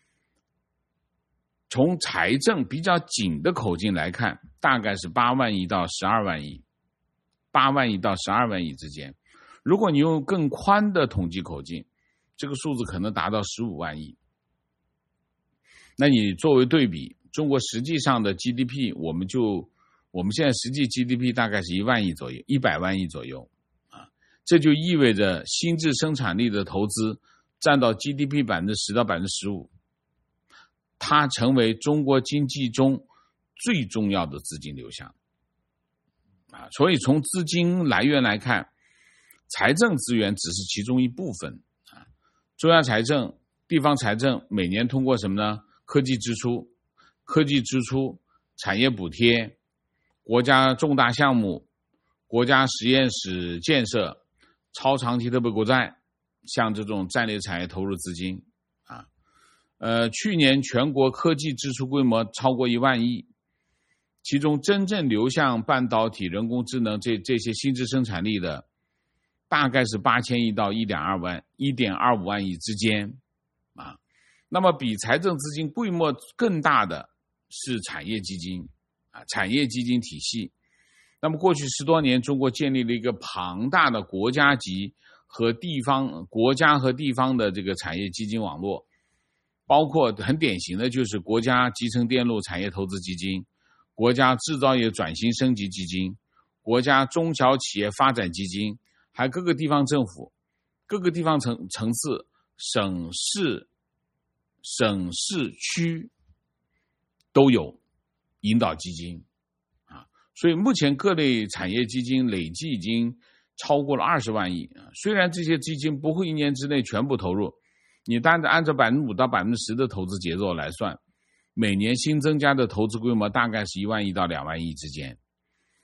从财政比较紧的口径来看，大概是八万亿到十二万亿，八万亿到十二万亿之间。如果你用更宽的统计口径，这个数字可能达到十五万亿。那你作为对比，中国实际上的 G D P， 我们就我们现在实际 G D P 大概是一万亿左右，一百万亿左右啊，这就意味着新质生产力的投资占到 G D P 百分之十到百分之十五，它成为中国经济中最重要的资金流向啊。所以从资金来源来看，财政资源只是其中一部分啊。中央财政、地方财政每年通过什么呢？科技支出、科技支出、产业补贴、国家重大项目、国家实验室建设、超长期特别国债，像这种战略产业投入资金啊。呃，去年全国科技支出规模超过一万亿，其中真正流向半导体、人工智能这这些新质生产力的，大概是八千亿到一点二万、一点二五万亿之间啊。那么比财政资金规模更大的是产业基金啊，产业基金体系。那么过去十多年，中国建立了一个庞大的国家级和地方、国家和地方的这个产业基金网络，包括很典型的就是国家集成电路产业投资基金、国家制造业转型升级基金、国家中小企业发展基金，还各个地方政府、各个地方层层次、省市、省市区都有引导基金啊。所以目前各类产业基金累计已经超过了二十万亿啊。虽然这些基金不会一年之内全部投入，你单按照百分之五到百分之十的投资节奏来算，每年新增加的投资规模大概是一万亿到两万亿之间。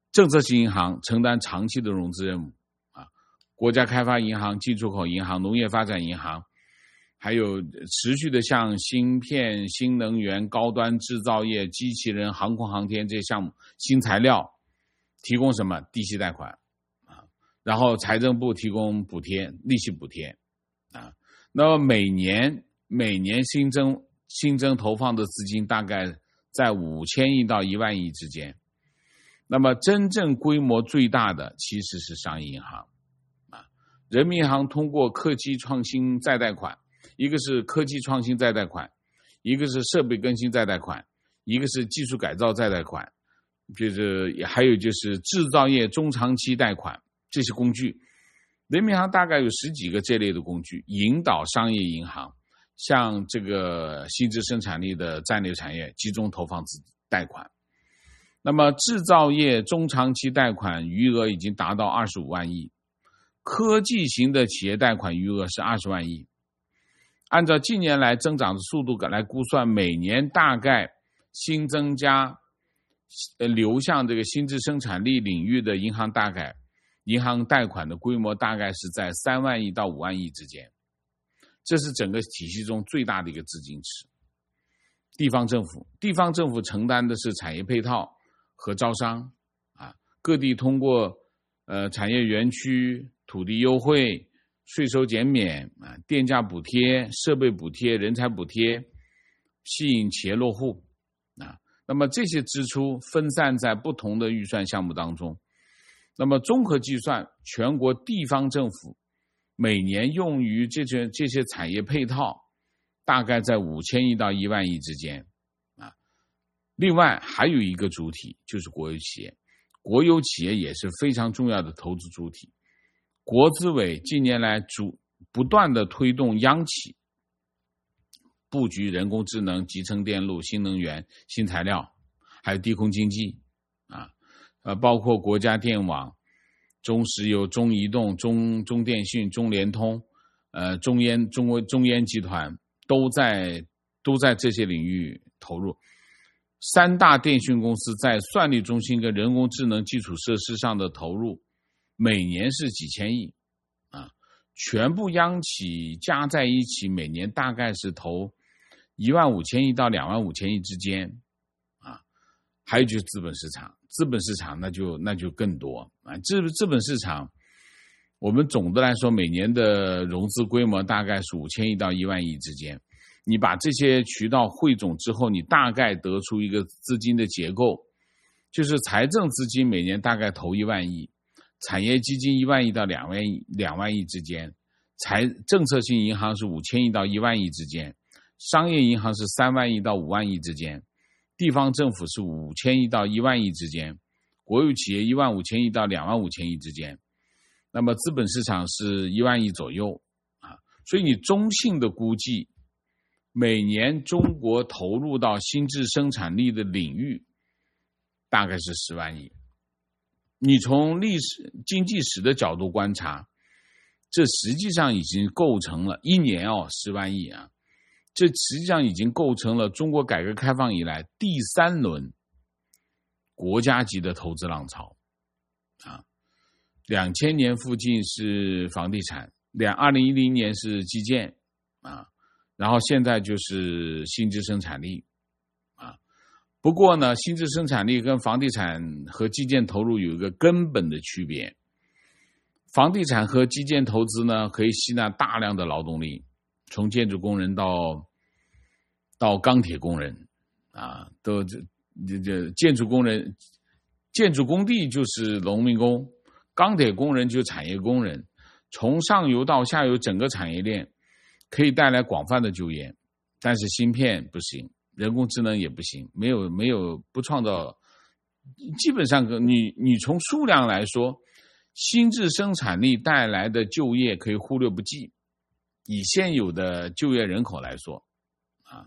政策性银行承担长期的融资任务啊，国家开发银行、进出口银行、农业发展银行，还有持续的向芯片、新能源、高端制造业、机器人、航空航天这些项目、新材料提供什么低息贷款啊，然后财政部提供补贴、利息补贴啊。那么每年每年新增新增投放的资金大概在五千亿到一万亿之间。那么真正规模最大的其实是商业银行啊，人民银行通过科技创新再贷款，一个是科技创新再贷款，一个是设备更新再贷款，一个是技术改造再贷款，就是还有就是制造业中长期贷款，这些工具，人民银行大概有十几个这类的工具，引导商业银行向这个新质生产力的战略产业集中投放贷款。那么制造业中长期贷款余额已经达到二十五万亿，科技型的企业贷款余额是二十万亿。按照近年来增长的速度来估算，每年大概新增加流向这个新质生产力领域的银行大概银行贷款的规模大概是在三万亿到五万亿之间，这是整个体系中最大的一个资金池。地方政府，地方政府承担的是产业配套和招商啊，各地通过呃产业园区、土地优惠、税收减免啊、电价补贴、设备补贴、人才补贴，吸引企业落户啊。那么这些支出分散在不同的预算项目当中。那么综合计算，全国地方政府每年用于这些这些产业配套，大概在五千亿到一万亿之间啊。另外还有一个主体就是国有企业，国有企业也是非常重要的投资主体。国资委近年来主不断的推动央企布局人工智能、集成电路、新能源、新材料，还有低空经济啊，呃，包括国家电网、中石油、中移动、中中电信、中联通，呃，中烟、中国中烟集团都在都在这些领域投入。三大电讯公司在算力中心跟人工智能基础设施上的投入，每年是几千亿啊，全部央企加在一起，每年大概是投一万五千亿到两万五千亿之间啊。还有就是资本市场，资本市场那就那就更多啊。资资本市场，我们总的来说每年的融资规模大概是五千亿到一万亿之间。你把这些渠道汇总之后，你大概得出一个资金的结构，就是财政资金每年大概投一万亿，产业基金一万亿到两万亿两万亿之间，财政策性银行是五千亿到一万亿之间，商业银行是三万亿到五万亿之间，地方政府是五千亿到一万亿之间，国有企业一万五千亿到两万五千亿之间，那么资本市场是一万亿左右啊。所以你中性的估计，每年中国投入到新质生产力的领域大概是十万亿。你从历史经济史的角度观察，这实际上已经构成了一年哦十万亿啊，这实际上已经构成了中国改革开放以来第三轮国家级的投资浪潮啊。两千年附近是房地产，两二零一零年是基建啊。然后现在就是新质生产力啊，不过呢，新质生产力跟房地产和基建投入有一个根本的区别。房地产和基建投资呢，可以吸纳大量的劳动力，从建筑工人到到钢铁工人啊，都这这建筑工人，建筑工地就是农民工，钢铁工人就是产业工人，从上游到下游整个产业链。可以带来广泛的就业，但是芯片不行，人工智能也不行，没有没有不创造，基本上你你从数量来说，新质生产力带来的就业可以忽略不计，以现有的就业人口来说啊，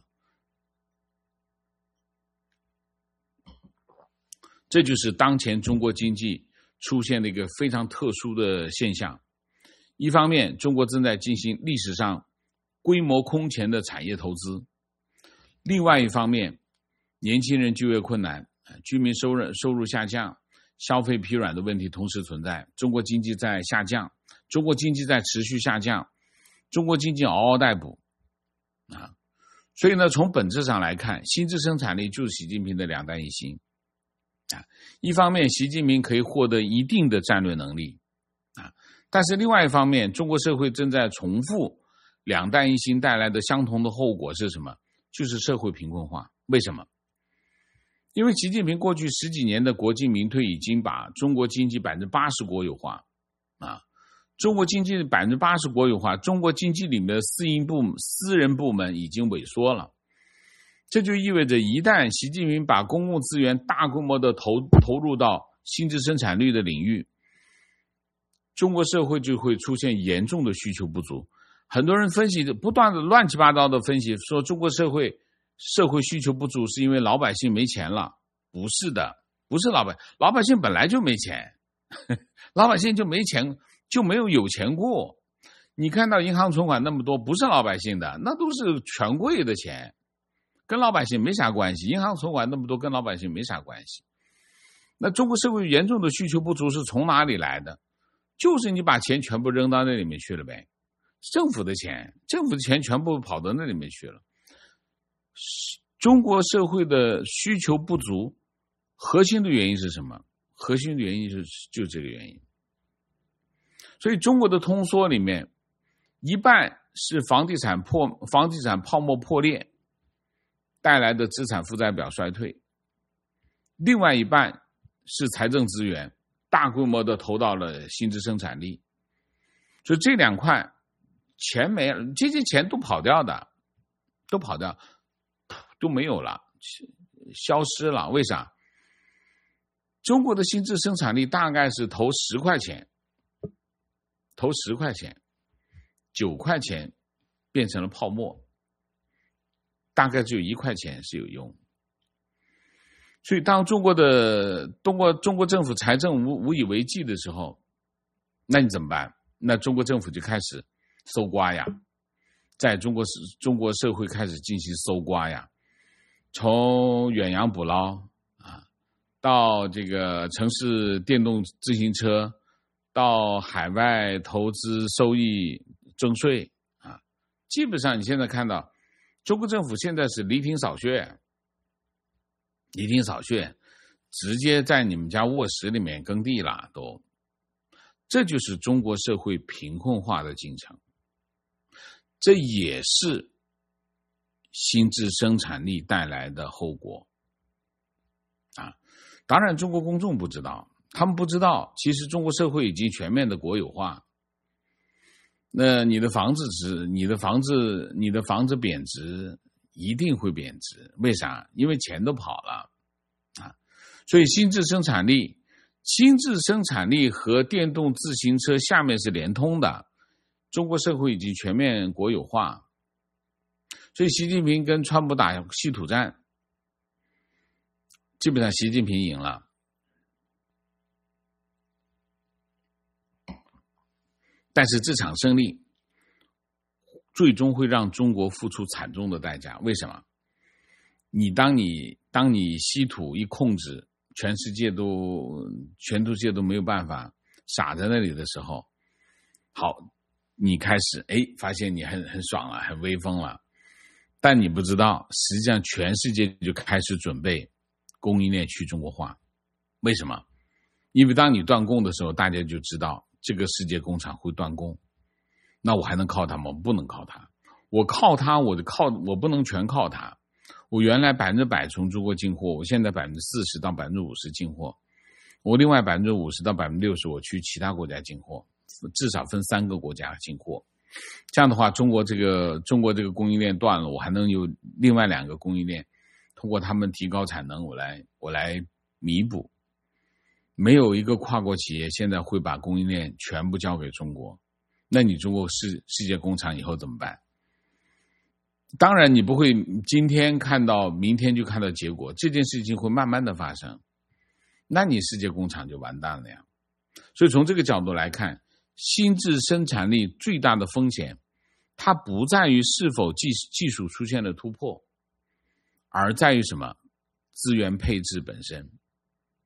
这就是当前中国经济出现的一个非常特殊的现象。一方面，中国正在进行历史上规模空前的产业投资，另外一方面，年轻人就业困难，居民收入收入下降， 消费疲软的问题同时存在，中国经济在下降，中国经济在持续下降，中国经济嗷嗷待哺啊！所以呢，从本质上来看，新质生产力就是习近平的两弹一星啊。一方面，习近平可以获得一定的战略能力啊，但是另外一方面，中国社会正在重复两弹一星带来的相同的后果是什么？就是社会贫困化。为什么？因为习近平过去十几年的国进民退已经把中国经济百分之八十国有化啊，中国经济百分之八十国有化，中国经济里面的私营部私人部门已经萎缩了，这就意味着一旦习近平把公共资源大规模的投投入到新质生产力的领域，中国社会就会出现严重的需求不足。很多人分析不断的乱七八糟的分析，说中国社会社会需求不足是因为老百姓没钱了。不是的，不是老百老百姓本来就没钱，老百姓就没钱，就没有有钱过。你看到银行存款那么多，不是老百姓的，那都是权贵的钱，跟老百姓没啥关系。银行存款那么多，跟老百姓没啥关系。那中国社会严重的需求不足是从哪里来的？就是你把钱全部扔到那里面去了呗，政府的钱，政府的钱全部跑到那里面去了。中国社会的需求不足，核心的原因是什么？核心的原因是就这个原因。所以中国的通缩里面，一半是房地产破房地产泡沫破裂带来的资产负债表衰退，另外一半是财政资源大规模的投到了新质生产力。所以这两块钱没了，这些钱都跑掉的，都跑掉，都没有了，消失了。为啥？中国的新质生产力大概是投十块钱，投十块钱，九块钱变成了泡沫，大概只有一块钱是有用。所以当中国的中国中国政府财政无无以为继的时候，那你怎么办？那中国政府就开始搜刮呀，在中国中国社会开始进行搜刮呀，从远洋捕捞啊，到这个城市电动自行车，到海外投资收益征税啊，基本上你现在看到中国政府现在是离庭扫穴，离庭扫穴，直接在你们家卧室里面耕地了都。这就是中国社会贫困化的进程，这也是新质生产力带来的后果啊！当然中国公众不知道，他们不知道其实中国社会已经全面的国有化。那你的房子值，你的房子你的房子贬值，一定会贬值。为啥？因为钱都跑了啊！所以新质生产力新质生产力和电动自行车下面是连通的，中国社会已经全面国有化。所以习近平跟川普打稀土战，基本上习近平赢了。但是这场胜利最终会让中国付出惨重的代价。为什么？你当你当你稀土一控制，全世界都全世界都没有办法，傻在那里的时候，好，你开始哎发现你很很爽了，很威风了，但你不知道，实际上全世界就开始准备供应链去中国化。为什么？因为当你断供的时候，大家就知道这个世界工厂会断供，那我还能靠它吗？我不能靠它，我靠它，我就靠我不能全靠它。我原来百分之百从中国进货，我现在百分之四十到百分之五十进货，我另外百分之五十到百分之六十我去其他国家进货，至少分三个国家进货。这样的话，中国这个中国这个供应链断了，我还能有另外两个供应链，通过他们提高产能，我来我来弥补。没有一个跨国企业现在会把供应链全部交给中国，那你中国世世界工厂以后怎么办？当然你不会今天看到明天就看到结果，这件事情会慢慢的发生，那你世界工厂就完蛋了呀。所以从这个角度来看，新质生产力最大的风险，它不在于是否技技术出现了突破，而在于什么？资源配置本身。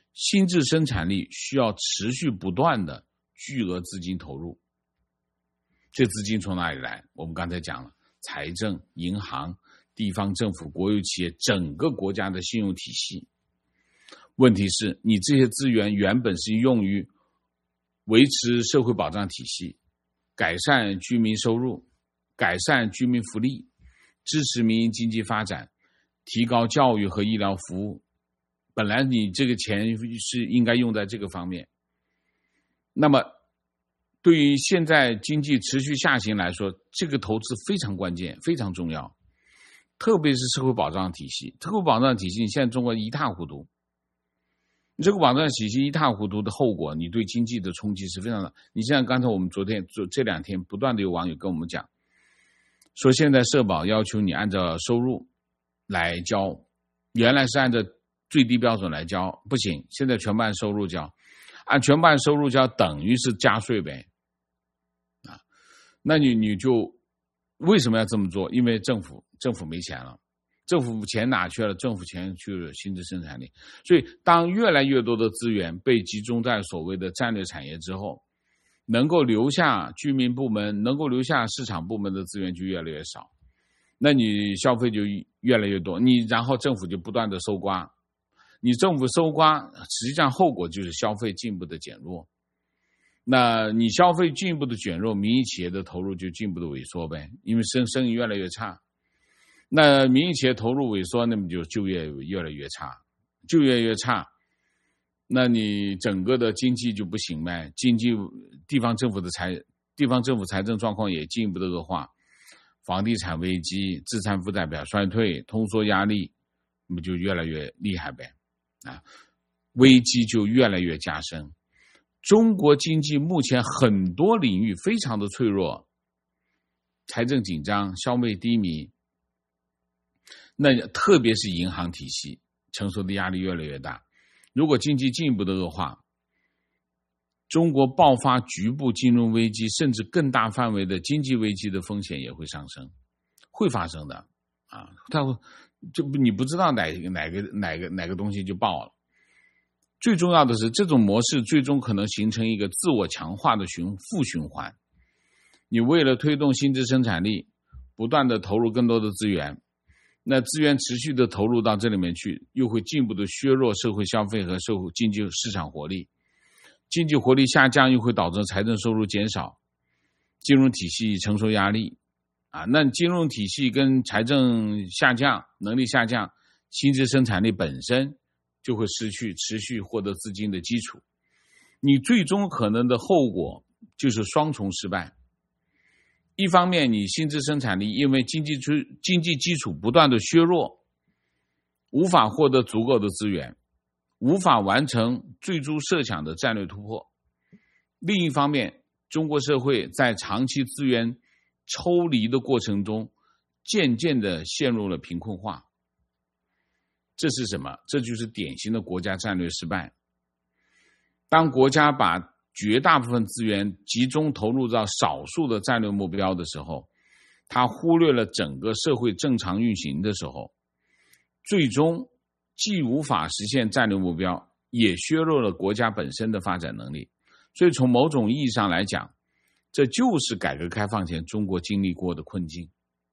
新质生产力需要持续不断的巨额资金投入。这资金从哪里来？我们刚才讲了，财政、银行、地方政府、国有企业，整个国家的信用体系。问题是你这些资源原本是用于维持社会保障体系，改善居民收入，改善居民福利，支持民营经济发展，提高教育和医疗服务。本来你这个钱是应该用在这个方面。那么对于现在经济持续下行来说，这个投资非常关键，非常重要。特别是社会保障体系，社会保障体系现在中国一塌糊涂。这个保障体系一塌糊涂的后果，你对经济的冲击是非常大。你像刚才我们昨天这两天不断的有网友跟我们讲，说现在社保要求你按照收入来交，原来是按照最低标准来交，不行，现在全部按收入交，按全部按收入交等于是加税呗，啊，那你你就为什么要这么做？因为政府政府没钱了。政府钱哪去了？政府钱去了新质生产力。所以当越来越多的资源被集中在所谓的战略产业之后，能够留下居民部门，能够留下市场部门的资源就越来越少，那你消费就越来越多，你然后政府就不断的收刮，你政府收刮实际上后果就是消费进一步的减弱，那你消费进一步的减弱，民营企业的投入就进一步的萎缩呗，因为生生意越来越差。那民营企业投入萎缩，那么就就业越来越差，就业越差，那你整个的经济就不行呗，经济地方政府的财地方政府财政状况也进一步的恶化，房地产危机、资产负债表衰退、通缩压力，那么就越来越厉害呗，啊，危机就越来越加深。中国经济目前很多领域非常的脆弱，财政紧张，消费低迷。那特别是银行体系承受的压力越来越大，如果经济进一步的恶化，中国爆发局部金融危机甚至更大范围的经济危机的风险也会上升，会发生的啊！它会就你不知道哪个哪个哪个哪个东西就爆了。最重要的是，这种模式最终可能形成一个自我强化的循负循环。你为了推动新质生产力，不断的投入更多的资源。那资源持续的投入到这里面去，又会进一步的削弱社会消费和社会经济市场活力，经济活力下降又会导致财政收入减少，金融体系承受压力啊，那金融体系跟财政下降，能力下降，新质生产力本身就会失去持续获得资金的基础，你最终可能的后果就是双重失败。一方面，你新质生产力因为经济经济基础不断的削弱，无法获得足够的资源，无法完成最初设想的战略突破。另一方面，中国社会在长期资源抽离的过程中，渐渐的陷入了贫困化。这是什么？这就是典型的国家战略失败。当国家把绝大部分资源集中投入到少数的战略目标的时候，他忽略了整个社会正常运行的时候，最终既无法实现战略目标，也削弱了国家本身的发展能力。所以从某种意义上来讲，这就是改革开放前中国经历过的困境。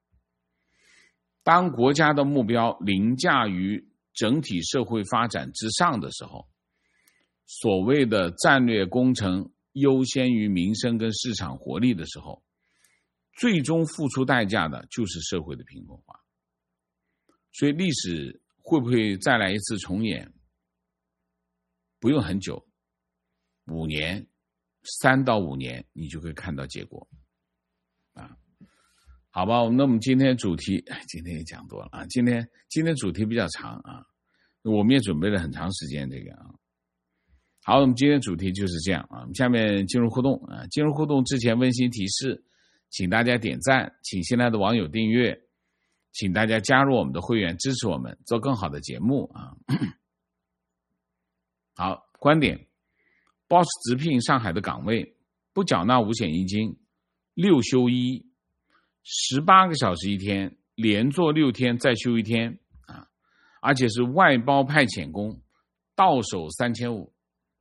当国家的目标凌驾于整体社会发展之上的时候，所谓的战略工程优先于民生跟市场活力的时候，最终付出代价的就是社会的贫困化。所以历史会不会再来一次重演？不用很久，五年，三到五年，你就会看到结果。啊，好吧，那我们今天主题，今天也讲多了啊。今天今天主题比较长啊，我们也准备了很长时间这个啊。好，我们今天主题就是这样啊。我们下面进入互动啊。进入互动之前，温馨提示，请大家点赞，请新来的网友订阅，请大家加入我们的会员，支持我们做更好的节目啊。好，观点 ：Boss 直聘上海的岗位，不缴纳五险一金，六休一，十八个小时一天，连做六天再休一天啊，而且是外包派遣工。 到手三千五。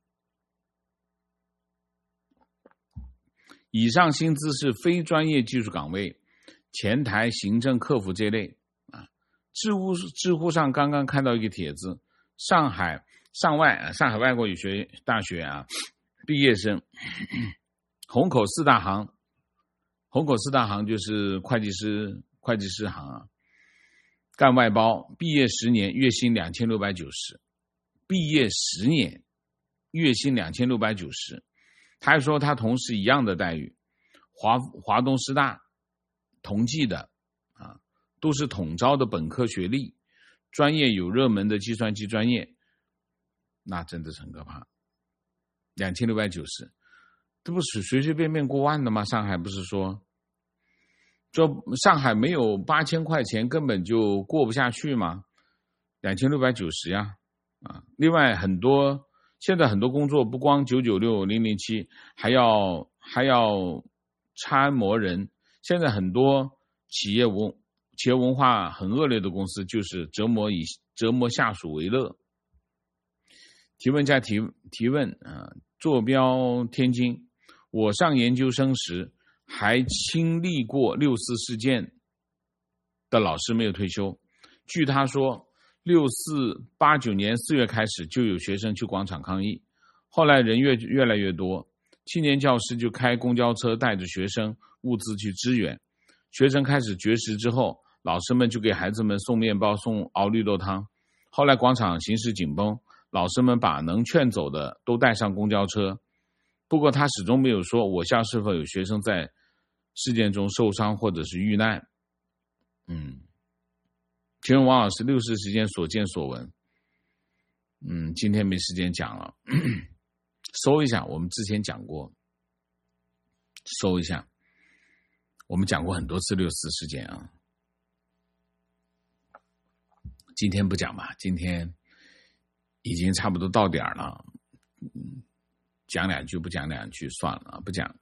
以上薪资是非专业技术岗位，前台、行政、客服这类啊。知乎知乎上刚刚看到一个帖子，上海上外上海外国语学大学啊毕业生，虹口四大行，虹口四大行就是会计师会计师行啊，干外包，毕业十年，月薪两千六百九十，毕业十年，月薪两千六百九十。他还说他同事一样的待遇，华华东师大同济的啊，都是统招的本科学历，专业有热门的计算机专业，那真的是很可怕。两千六百九十，这不是随随便便过万的吗？上海不是说，说上海没有八千块钱根本就过不下去吗？两千六百九十呀，啊，另外很多。现在很多工作不光九九六零零七，还要还要参谋人。现在很多企业文企业文化很恶劣的公司，就是折磨以折磨下属为乐。提问加提提问啊，坐标天津。我上研究生时还经历过六四事件的老师没有退休。据他说。六四八九年四月开始就有学生去广场抗议，后来人越越来越多，青年教师就开公交车带着学生物资去支援。学生开始绝食之后，老师们就给孩子们送面包送熬绿豆汤。后来广场形势紧绷，老师们把能劝走的都带上公交车。不过他始终没有说我校是否有学生在事件中受伤或者是遇难。嗯。请问王老师，六四事件所见所闻，嗯，今天没时间讲了，搜一下，我们之前讲过，搜一下，我们讲过很多次六四事件啊。今天不讲吧，今天已经差不多到点了，嗯，讲两句不讲两句算了，不讲。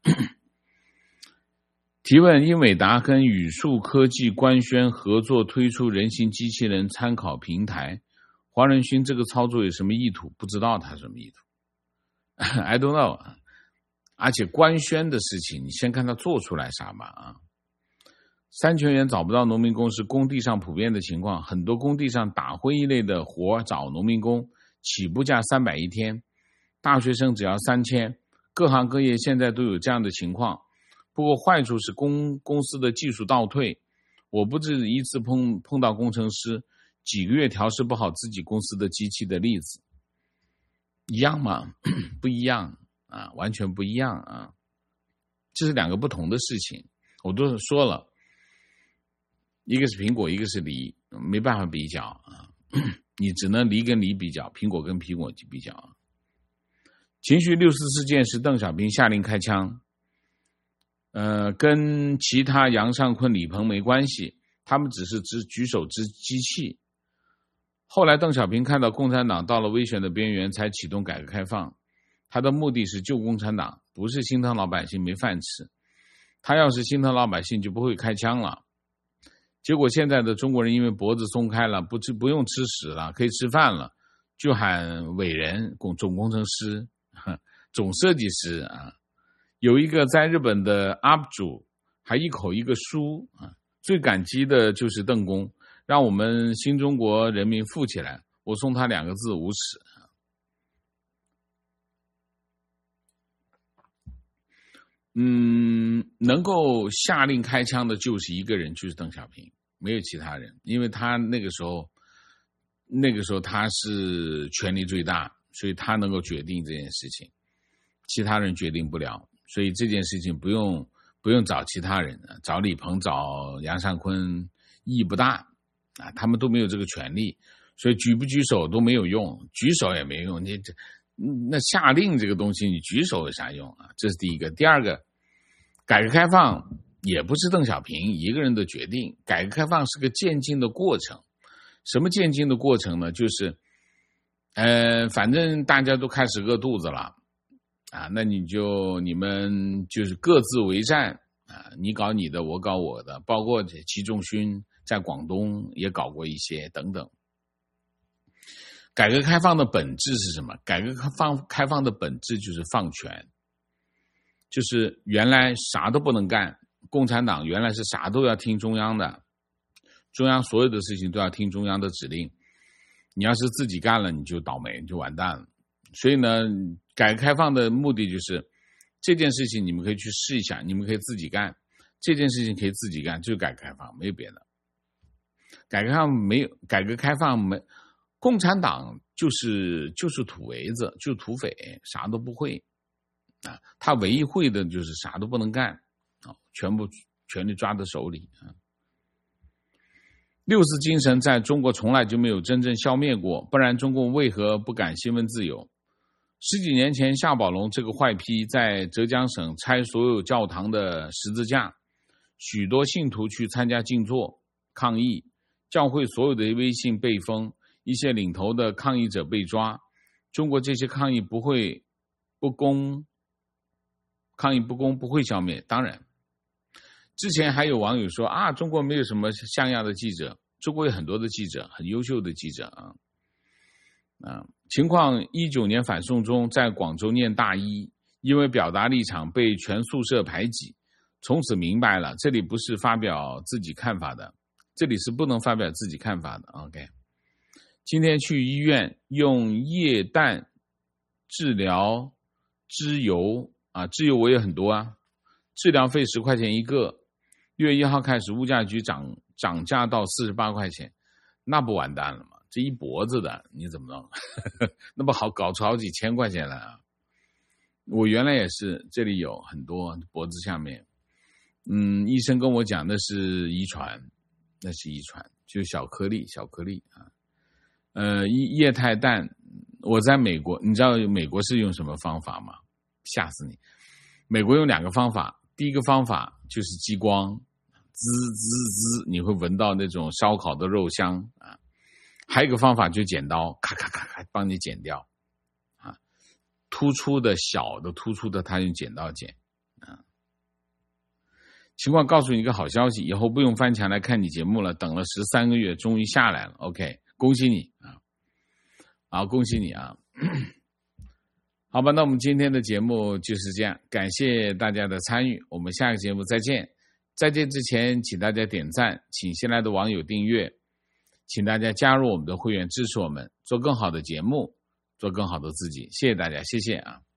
提问：英伟达跟宇树科技官宣合作推出人形机器人参考平台，黄仁勋这个操作有什么意图？不知道他什么意图I don't know。 而且官宣的事情你先看他做出来啥吧啊！三全员找不到农民工是工地上普遍的情况，很多工地上打灰一类的活找农民工，起步价三百一天，大学生只要三千，各行各业现在都有这样的情况。不过坏处是公公司的技术倒退，我不止一次碰碰到工程师几个月调试不好自己公司的机器的例子。一样吗？不一样啊，完全不一样啊，这是两个不同的事情。我都说了，一个是苹果，一个是梨，没办法比较啊，你只能梨跟梨比较，苹果跟苹果比较。情绪六四事件是邓小平下令开枪。呃，跟其他杨尚昆、李鹏没关系，他们只是只举手之机器。后来邓小平看到共产党到了危险的边缘，才启动改革开放。他的目的是救共产党，不是心疼老百姓没饭吃。他要是心疼老百姓，就不会开枪了。结果现在的中国人因为脖子松开了，不吃不用吃屎了，可以吃饭了，就喊伟人、总工程师、总设计师啊。有一个在日本的 U P 主还一口一个书啊，最感激的就是邓公，让我们新中国人民富起来，我送他两个字：无耻。嗯，能够下令开枪的就是一个人，就是邓小平，没有其他人，因为他那个时候那个时候他是权力最大，所以他能够决定这件事情，其他人决定不了。所以这件事情不用不用找其他人，找李鹏、找杨尚昆意义不大啊，他们都没有这个权利，所以举不举手都没有用，举手也没用。你这那下令这个东西，你举手有啥用啊？这是第一个。第二个，改革开放也不是邓小平一个人的决定，改革开放是个渐进的过程。什么渐进的过程呢？就是呃，反正大家都开始饿肚子了。啊，那你就你们就是各自为战啊，你搞你的，我搞我的，包括习仲勋在广东也搞过一些等等。 改革开放的本质是什么？改革开放开放的本质就是放权，就是原来啥都不能干，共产党原来是啥都要听中央的，中央所有的事情都要听中央的指令，你要是自己干了，你就倒霉，你就完蛋了。所以呢，改革开放的目的就是这件事情你们可以去试一下，你们可以自己干，这件事情可以自己干，就是改革开放，没有别的。改革开放没有，改革开放没，共产党就是就是土围子，就是土匪，啥都不会啊。他唯一会的就是啥都不能干啊，全部权力抓在手里啊。六四精神在中国从来就没有真正消灭过，不然中共为何不敢新闻自由？十几年前，夏宝龙这个坏批在浙江省拆所有教堂的十字架，许多信徒去参加静坐抗议，教会所有的微信被封，一些领头的抗议者被抓。中国这些抗议不会不公，抗议不公不会消灭。当然，之前还有网友说啊，中国没有什么像样的记者，中国有很多的记者，很优秀的记者啊。啊，情况一九年反送中在广州念大一，因为表达立场被全宿舍排挤，从此明白了，这里不是发表自己看法的，这里是不能发表自己看法的。 OK， 今天去医院用液氮治疗支油啊，支油我也很多啊，治疗费十块钱一个，六月一号开始物价局涨涨价到四十八块钱，那不完蛋了吗？这一脖子的你怎么弄？那不好搞出好几千块钱来啊！我原来也是，这里有很多脖子下面，嗯，医生跟我讲那是遗传，那是遗传，就小颗粒，小颗粒啊。呃，液态氮，我在美国，你知道美国是用什么方法吗？吓死你！美国用两个方法，第一个方法就是激光，滋滋滋，你会闻到那种烧烤的肉香啊。还有一个方法就是剪刀，咔咔咔咔帮你剪掉，啊，突出的小的突出的，他用剪刀剪，啊。情况告诉你一个好消息，以后不用翻墙来看你节目了，等了十三个月，终于下来了 ，OK， 恭喜你啊，好，恭喜你啊。好吧，那我们今天的节目就是这样，感谢大家的参与，我们下个节目再见。再见之前，请大家点赞，请新来的网友订阅。请大家加入我们的会员，支持我们做更好的节目，做更好的自己。谢谢大家，谢谢啊。